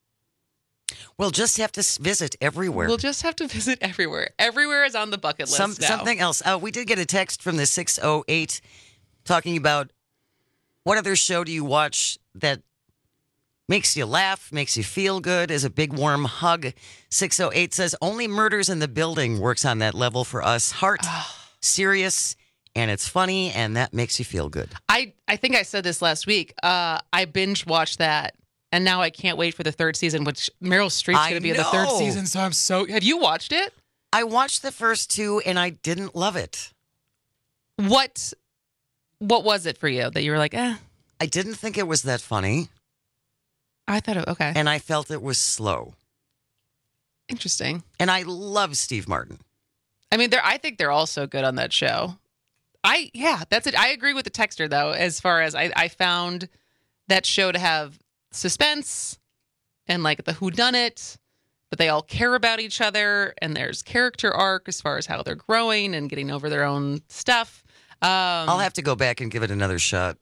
We'll just have to visit everywhere. We'll just have to visit everywhere. Everywhere is on the bucket list Some, now. Something else. Uh, we did get a text from the six oh eight talking about what other show do you watch that makes you laugh, makes you feel good, is a big warm hug. six oh eight says, only Murders in the Building works on that level for us. Heart, serious, and it's funny, and that makes you feel good. I, I think I said this last week. Uh, I binge watched that. And now I can't wait for the third season, which Meryl Streep's going to be in the third season. So I'm so... Have you watched it? I watched the first two, and I didn't love it. What What was it for you that you were like, eh? I didn't think it was that funny. I thought it... Okay. And I felt it was slow. Interesting. And I love Steve Martin. I mean, they're. I think they're all so good on that show. I... Yeah, that's it. I agree with the texter, though, as far as I, I found that show to have suspense and like the whodunit, but they all care about each other, and there's character arc as far as how they're growing and getting over their own stuff. Um, I'll have to go back and give it another shot.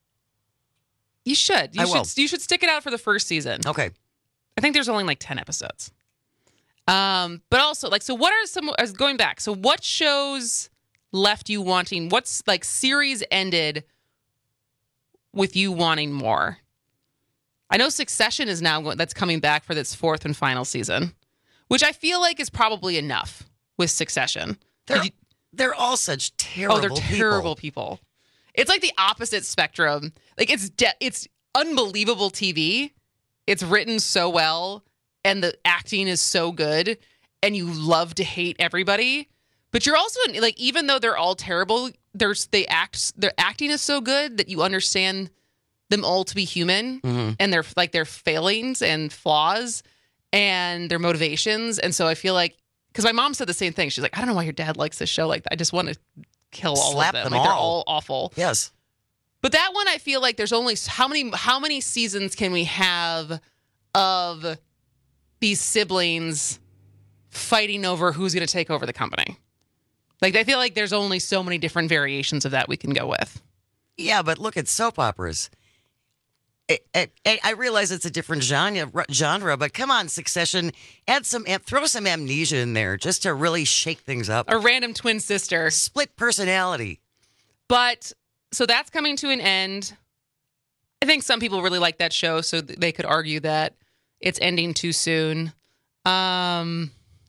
You should. You I should. will. You should stick it out for the first season. Okay. I think there's only like ten episodes. Um, but also like, so what are some? I was going back. So what shows left you wanting? What's like series ended with you wanting more? I know Succession is now going, that's coming back for its fourth and final season, which I feel like is probably enough with Succession. They're, you, they're all such terrible people. Oh, they're terrible people. people. It's like the opposite spectrum. Like it's de- it's unbelievable T V. It's written so well, and the acting is so good, and you love to hate everybody. But you're also like, even though they're all terrible, there's they act their acting is so good that you understand them all to be human, mm-hmm. and their like their failings and flaws and their motivations. And so I feel like, because my mom said the same thing. She's like, I don't know why your dad likes this show like that. I just want to kill all Slap of them. them Like all. they're all awful. Yes. But that one, I feel like there's only how many how many seasons can we have of these siblings fighting over who's going to take over the company? Like I feel like there's only so many different variations of that we can go with. Yeah, but look at soap operas. It, it, it, I realize it's a different genre, genre, but come on, Succession, add some, throw some amnesia in there just to really shake things up. A random twin sister, split personality. But so that's coming to an end. I think some people really like that show, so they could argue that it's ending too soon. Um,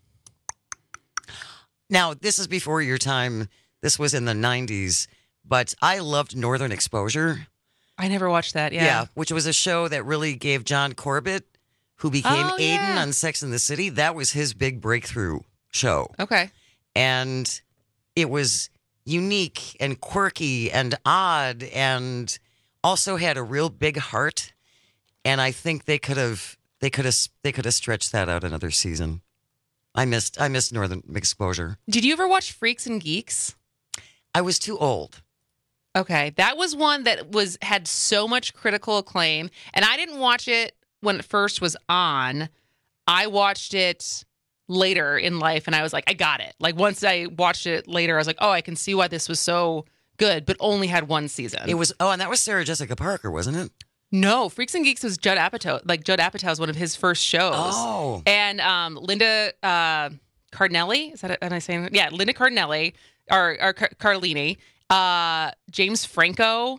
now, this is before your time. This was in the nineties, but I loved Northern Exposure. I never watched that, yeah. Yeah, which was a show that really gave John Corbett, who became Oh, Aiden yeah. on Sex and the City, that was his big breakthrough show. Okay. And it was unique and quirky and odd and also had a real big heart. And I think they could have they could have they could have stretched that out another season. I missed I missed Northern Exposure. Did you ever watch Freaks and Geeks? I was too old. Okay, that was one that was had so much critical acclaim, and I didn't watch it when it first was on. I watched it later in life, and I was like, I got it. Like once I watched it later, I was like, oh, I can see why this was so good, but only had one season. It was oh, and that was Sarah Jessica Parker, wasn't it? No, Freaks and Geeks was Judd Apatow. Like Judd Apatow was one of his first shows. Oh. And um, Linda uh, Cardinelli, is that it? Am I saying? Yeah, Linda Cardinelli, or, or Car- Carlini, uh, James Franco,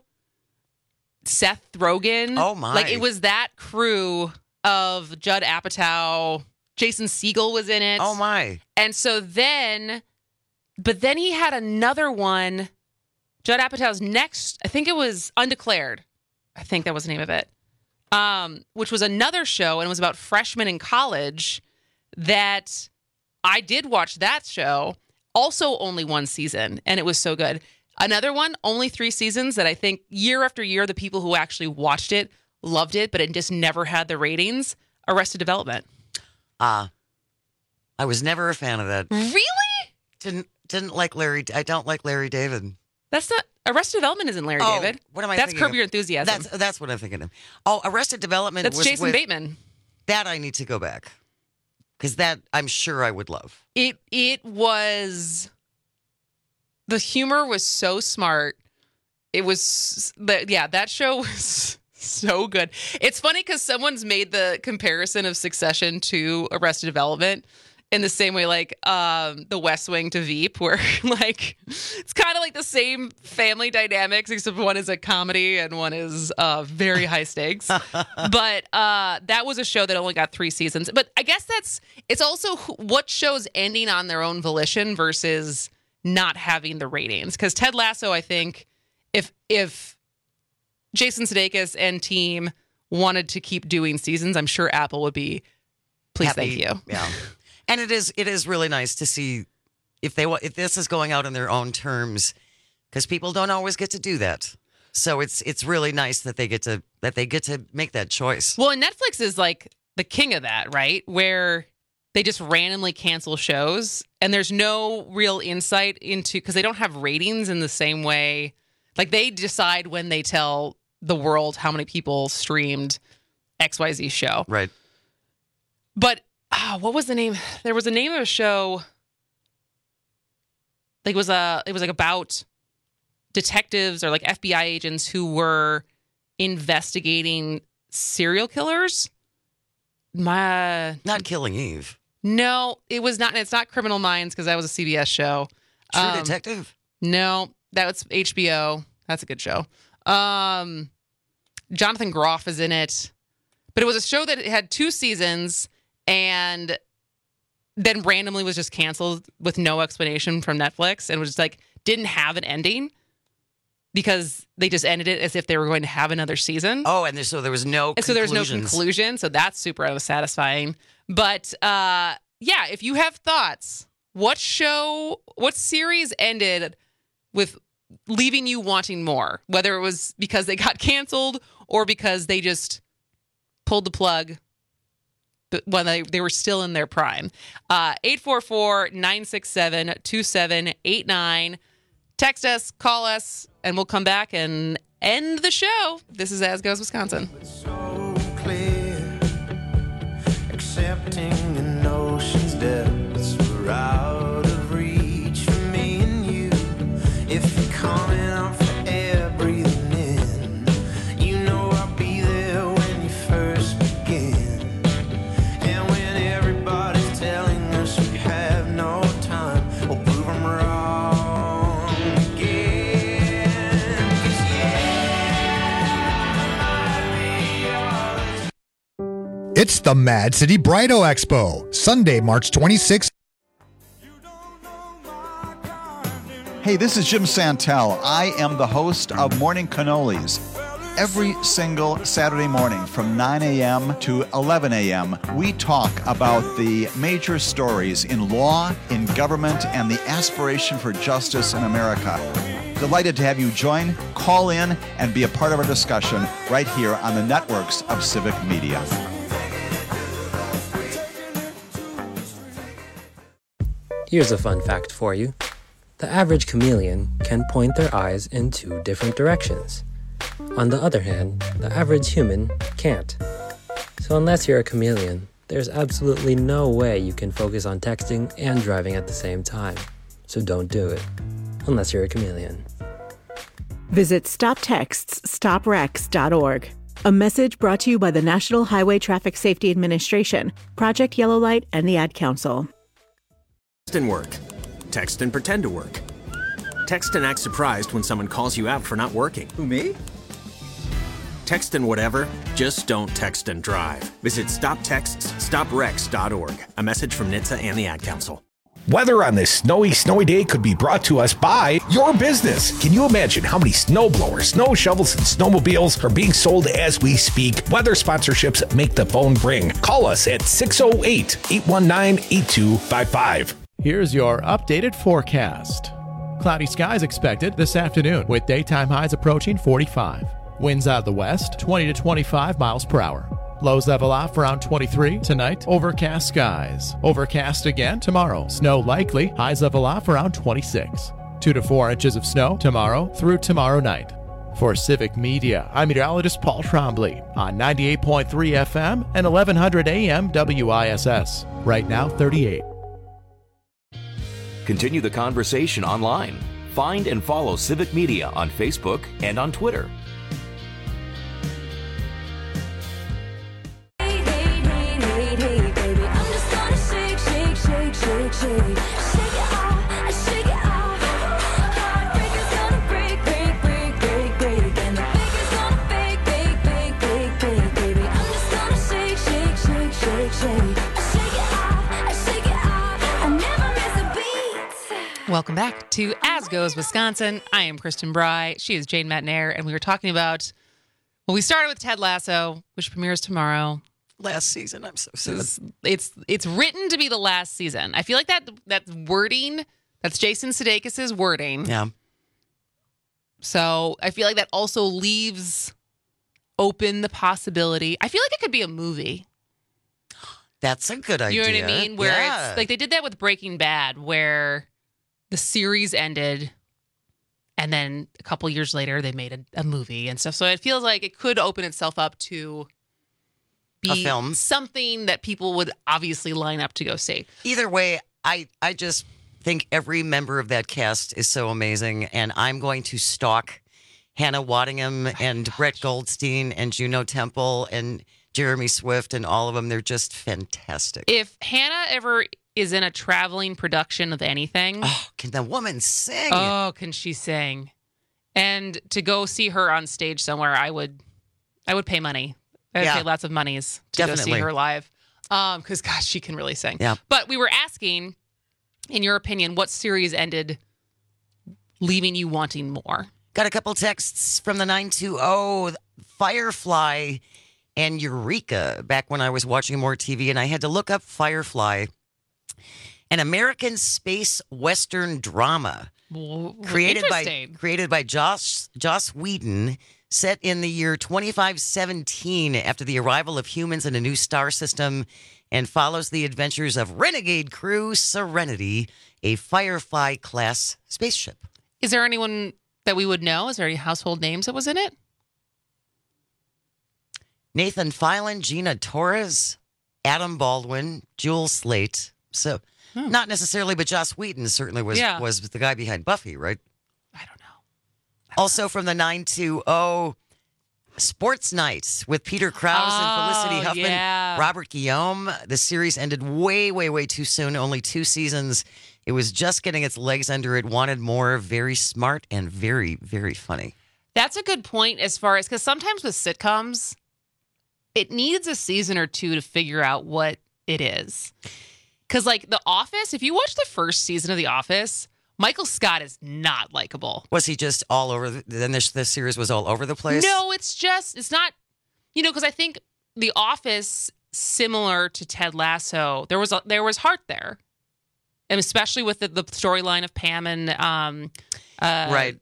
Seth Rogen. Oh, my. Like, it was that crew of Judd Apatow. Jason Segel was in it. Oh, my. And so then, but then he had another one, Judd Apatow's next, I think it was Undeclared. I think that was the name of it, um, which was another show, and it was about freshmen in college that I did watch that show. Also only one season, and it was so good. Another one, only three seasons, that I think year after year, the people who actually watched it loved it, but it just never had the ratings. Arrested Development. Ah, uh, I was never a fan of that. Really? Didn't didn't like Larry. I don't like Larry David. That's not Arrested Development. Isn't Larry oh, David? What am I? That's thinking Curb Your Enthusiasm. That's that's what I'm thinking of. Oh, Arrested Development. That's was Jason with, Bateman. That I need to go back, because that I'm sure I would love. It it was. The humor was so smart. It was, but yeah, that show was so good. It's funny because someone's made the comparison of Succession to Arrested Development in the same way, like um, The West Wing to Veep, where like it's kind of like the same family dynamics, except one is a comedy and one is uh, very high stakes. But uh, that was a show that only got three seasons. But I guess that's it's also what shows ending on their own volition versus not having the ratings. Because Ted Lasso, I think, if if Jason Sudeikis and team wanted to keep doing seasons, I'm sure Apple would be please, Happy, thank you. Yeah, and it is it is really nice to see if they if this is going out on their own terms, because people don't always get to do that. So it's it's really nice that they get to that they get to make that choice. Well, and Netflix is like the king of that, right? Where they just randomly cancel shows, and there's no real insight into, because they don't have ratings in the same way. Like, they decide when they tell the world how many people streamed X Y Z show. Right. But oh, what was the name? There was a name of a show. Like, it was a, it was like about detectives or like F B I agents who were investigating serial killers. My not Killing Eve. No, it was not. It's not Criminal Minds, because that was a C B S show. True um, Detective? No, that was H B O. That's a good show. Um, Jonathan Groff is in it. But it was a show that had two seasons and then randomly was just canceled with no explanation from Netflix, and was just like, didn't have an ending because they just ended it as if they were going to have another season. Oh, and there, so there was no and so there was no conclusion. So that's super unsatisfying. But uh, yeah, if you have thoughts, what show, what series ended with leaving you wanting more? Whether it was because they got canceled or because they just pulled the plug when they, they were still in their prime. Uh, eight four four, nine six seven, two seven eight nine. Text us, call us, and we'll come back and end the show. This is As Goes Wisconsin. So clear, accepting an ocean's depths were out of reach for me and you. If you're coming out for air, breathing in, you know I'll be there when you first begin. And when everybody's telling us we have no time, we'll prove them wrong. It's the Mad City Bridal Expo, Sunday, March twenty-sixth. Hey, this is Jim Santel. I am the host of Morning Cannolis. Every single Saturday morning from nine a.m. to eleven a.m., we talk about the major stories in law, in government, and the aspiration for justice in America. Delighted to have you join, call in, and be a part of our discussion right here on the networks of Civic Media. Here's a fun fact for you. The average chameleon can point their eyes in two different directions. On the other hand, the average human can't. So unless you're a chameleon, there's absolutely no way you can focus on texting and driving at the same time. So don't do it, unless you're a chameleon. Visit stop texts stop wrecks dot org. A message brought to you by the National Highway Traffic Safety Administration, Project Yellow Light, and the Ad Council. Text and work. Text and pretend to work. Text and act surprised when someone calls you out for not working. Who, me? Text and whatever, just don't text and drive. Visit stop texts stop wrecks dot org. A message from N H T S A and the Ad Council. Weather on this snowy, snowy day could be brought to us by your business. Can you imagine how many snow blowers, snow shovels, and snowmobiles are being sold as we speak? Weather sponsorships make the phone ring. Call us at six oh eight, eight one nine, eight two five five. Here's your updated forecast. Cloudy skies expected this afternoon with daytime highs approaching forty-five. Winds out of the west, twenty to twenty-five miles per hour. Lows level off around twenty-three. Tonight, overcast skies. Overcast again tomorrow. Snow likely. Highs level off around twenty-six. Two to four inches of snow tomorrow through tomorrow night. For Civic Media, I'm meteorologist Paul Trombley on ninety-eight point three F M and eleven hundred A M W I S S. Right now, thirty-eight. Continue the conversation online. Find and follow Civic Media on Facebook and on Twitter. Welcome back to As Goes Wisconsin. I am Kristen Bry. She is Jane Matnair, and we were talking about, well, we started with Ted Lasso, which premieres tomorrow. Last season, I'm so sad. It's, it's it's written to be the last season. I feel like that that wording, that's Jason Sudeikis' wording. Yeah. So I feel like that also leaves open the possibility. I feel like it could be a movie. That's a good idea. You know what I mean? Where yeah. it's like they did that with Breaking Bad, where the series ended, and then a couple years later they made a, a movie and stuff. So it feels like it could open itself up to be a film, something that people would obviously line up to go see. Either way, I I just think every member of that cast is so amazing, and I'm going to stalk Hannah Waddingham and Brett Goldstein and Juno Temple and Jeremy Swift and all of them. They're just fantastic. If Hannah ever is in a traveling production of anything. Oh, can the woman sing? Oh, can she sing? And to go see her on stage somewhere, I would I would pay money. I would Yeah. pay lots of monies to Definitely. go see her live. Um, because gosh, she can really sing. Yeah. But we were asking, in your opinion, what series ended leaving you wanting more? Got a couple texts from the nine two zero, Firefly and Eureka, back when I was watching more T V, and I had to look up Firefly, an American space western drama created by Interesting. created by Joss Joss Whedon, set in the year twenty-five seventeen after the arrival of humans in a new star system, and follows the adventures of renegade crew Serenity, a Firefly-class spaceship. Is there anyone that we would know? Is there any household names that was in it? Nathan Filan, Gina Torres, Adam Baldwin, Jewel Slate. So, not necessarily, but Joss Whedon certainly was Yeah. was the guy behind Buffy, right? I don't know. Also from the nine two zero, Sports Night with Peter Krause and Felicity Oh, Huffman, yeah. Robert Guillaume. The series ended way, way, way too soon. Only two seasons. It was just getting its legs under it. Wanted more. Very smart and very, very funny. That's a good point as far as, because sometimes with sitcoms, it needs a season or two to figure out what it is. Because, like, The Office, if you watch the first season of The Office, Michael Scott is not likable. Was he just all over? The, then this, this series was all over the place? No, it's just, it's not, you know, because I think The Office, similar to Ted Lasso, there was a, there was heart there. And especially with the, the storyline of Pam and um, uh, Right.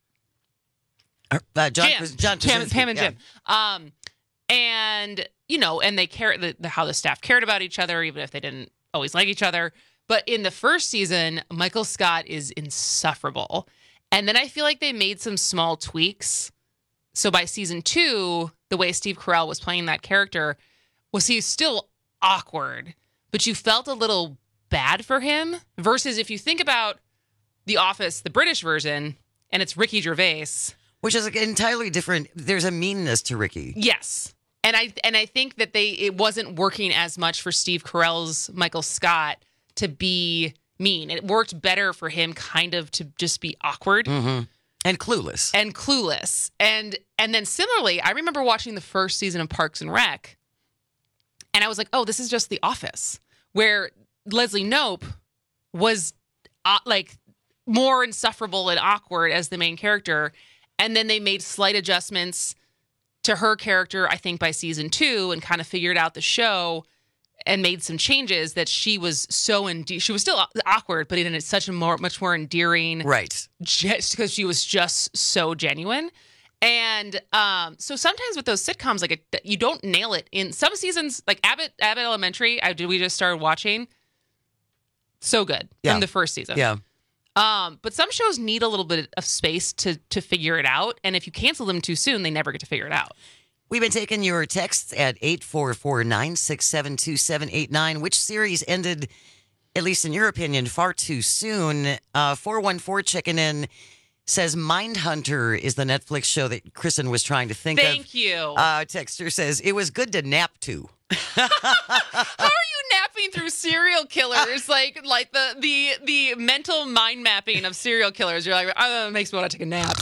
Uh, John, Jim. Kras- John Pam, Krasinski, Pam and yeah. Jim. Um, and, you know, and they cared, the, the, how the staff cared about each other, even if they didn't always like each other. But in the first season, Michael Scott is insufferable. And then I feel like they made some small tweaks. So by season two, the way Steve Carell was playing that character was he's still awkward, but you felt a little bad for him. Versus if you think about The Office, the British version, and it's Ricky Gervais. Which is an entirely different. There's a meanness to Ricky. Yes. And I and I think that they it wasn't working as much for Steve Carell's Michael Scott to be mean. It worked better for him kind of to just be awkward. Mm-hmm. And clueless. And clueless. And and then similarly, I remember watching the first season of Parks and Rec, and I was like, oh, this is just The Office, where Leslie Knope was uh, like more insufferable and awkward as the main character. And then they made slight adjustments to her character, I think, by season two, and kind of figured out the show and made some changes that she was so ende- she was still awkward, but in such a more much more endearing, right? Just because she was just so genuine. And um, so sometimes with those sitcoms, like it, you don't nail it in some seasons. Like Abbott Abbott Elementary, I did we just started watching. So good Yeah. from the first season. Yeah. Um, but some shows need a little bit of space to to figure it out. And if you cancel them too soon, they never get to figure it out. We've been taking your texts at eight four four, nine six seven, two seven eight nine. Which series ended, at least in your opinion, far too soon? Uh, four one four checking in says Mindhunter is the Netflix show that Kristen was trying to think Thank of. you. Uh, Texter says, it was good to nap to. How are you napping through serial killers? like like the the the mental mind mapping of serial killers. You're like, oh, it makes me want to take a nap.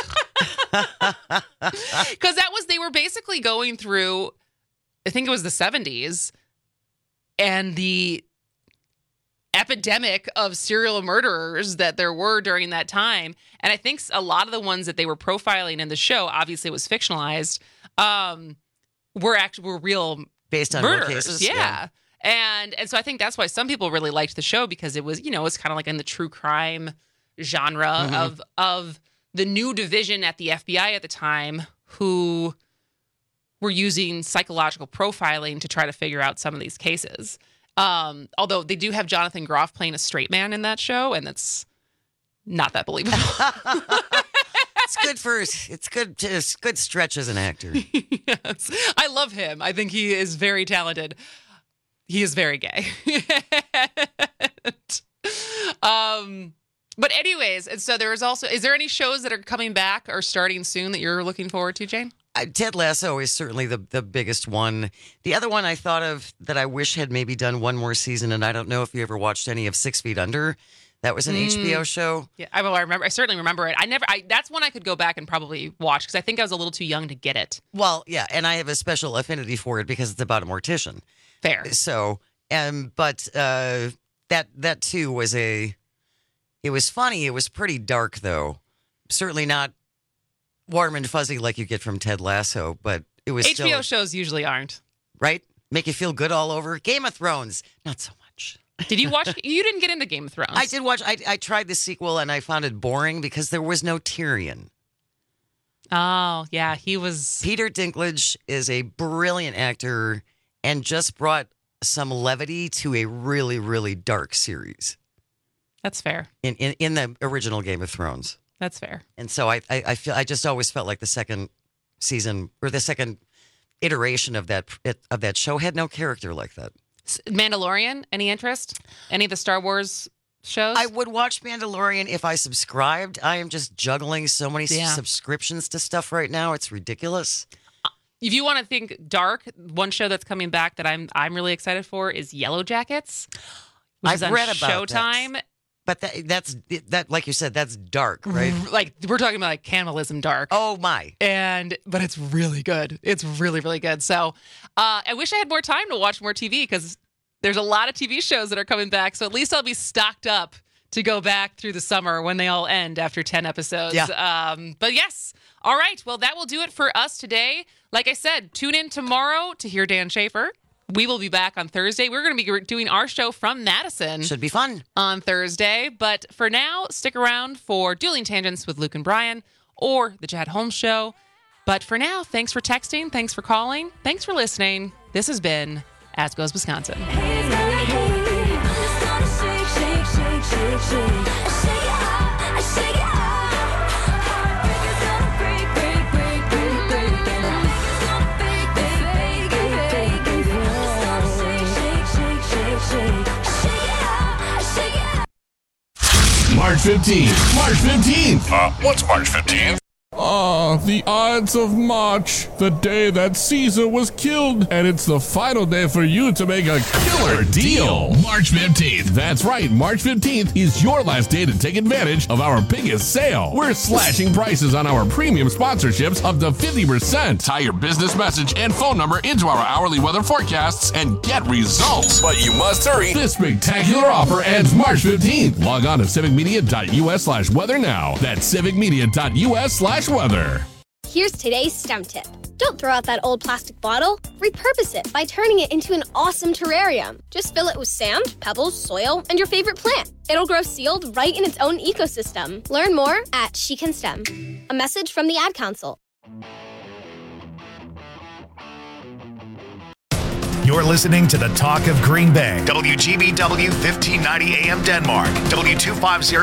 Because that was, they were basically going through, I think it was the seventies, and the epidemic of serial murderers that there were during that time. And I think a lot of the ones that they were profiling in the show, obviously it was fictionalized, um, were actually were real based on real murderers. cases. Yeah. Yeah. And and so I think that's why some people really liked the show, because it was, you know, it's kind of like in the true crime genre Mhm. of of the new division at the F B I at the time, who were using psychological profiling to try to figure out some of these cases. Um, although they do have Jonathan Groff playing a straight man in that show, and it's not that believable. It's good for it's good to it's good stretch as an actor. Yes. I love him. I think he is very talented. He is very gay. um, but anyways, and so there is also, is there any shows that are coming back or starting soon that you're looking forward to, Jane? Uh, Ted Lasso is certainly the, the biggest one. The other one I thought of that I wish had maybe done one more season, and I don't know if you ever watched any of Six Feet Under. That was an Mm. H B O show. Yeah, I, well, I remember. I certainly remember it. I never. I, that's one I could go back and probably watch, because I think I was a little too young to get it. Well, yeah, and I have a special affinity for it because it's about a mortician. Fair. So, um, but uh, that that too was a. It was funny. It was pretty dark, though. Certainly not warm and fuzzy like you get from Ted Lasso, but it was H B O still, shows usually aren't. right. Make you feel good all over. Game of Thrones, not so much. Did you watch? You didn't get into Game of Thrones. I did watch. I, I tried the sequel and I found it boring because there was no Tyrion. Oh yeah, he was. Peter Dinklage is a brilliant actor and just brought some levity to a really, really dark series. That's fair. In in, in the original Game of Thrones. That's fair. And so I, I I feel I just always felt like the second season or the second iteration of that of that show had no character like that. Mandalorian, any interest? Any of the Star Wars shows? I would watch Mandalorian if I subscribed. I am just juggling so many Yeah. subscriptions to stuff right now. It's ridiculous. If you want to think dark, one show that's coming back that I'm I'm really excited for is Yellow Jackets. Which I've is on read about Showtime. that. But that, that's that, like you said, that's dark, right? Like we're talking about like cannibalism dark. Oh my! And but it's really good. It's really really good. So uh, I wish I had more time to watch more T V, because there's a lot of T V shows that are coming back. So at least I'll be stocked up to go back through the summer when they all end after ten episodes. Yeah. Um, but yes. All right. Well, that will do it for us today. Like I said, tune in tomorrow to hear Dan Schaefer. We will be back on Thursday. We're going to be doing our show from Madison. Should be fun. On Thursday. But for now, stick around for Dueling Tangents with Luke and Brian or The Chad Holmes Show. But for now, thanks for texting. Thanks for calling. Thanks for listening. This has been As Goes Wisconsin. March fifteenth. March fifteenth. Uh, what's March fifteenth? Oh. the Ides of March, the day that Caesar was killed, and it's the final day for you to make a killer deal. March fifteenth. That's right, March fifteenth is your last day to take advantage of our biggest sale. We're slashing prices on our premium sponsorships up to fifty percent. Tie your business message and phone number into our hourly weather forecasts and get results. But you must hurry. This spectacular offer ends March fifteenth. Log on to civicmedia.us slash weather now. That's civicmedia.us slash weather. Here's today's STEM tip. Don't throw out that old plastic bottle. Repurpose it by turning it into an awesome terrarium. Just fill it with sand, pebbles, soil, and your favorite plant. It'll grow sealed right in its own ecosystem. Learn more at She Can STEM. A message from the Ad Council. You're listening to the Talk of Green Bay. W G B W fifteen ninety A M Denmark. W two fifty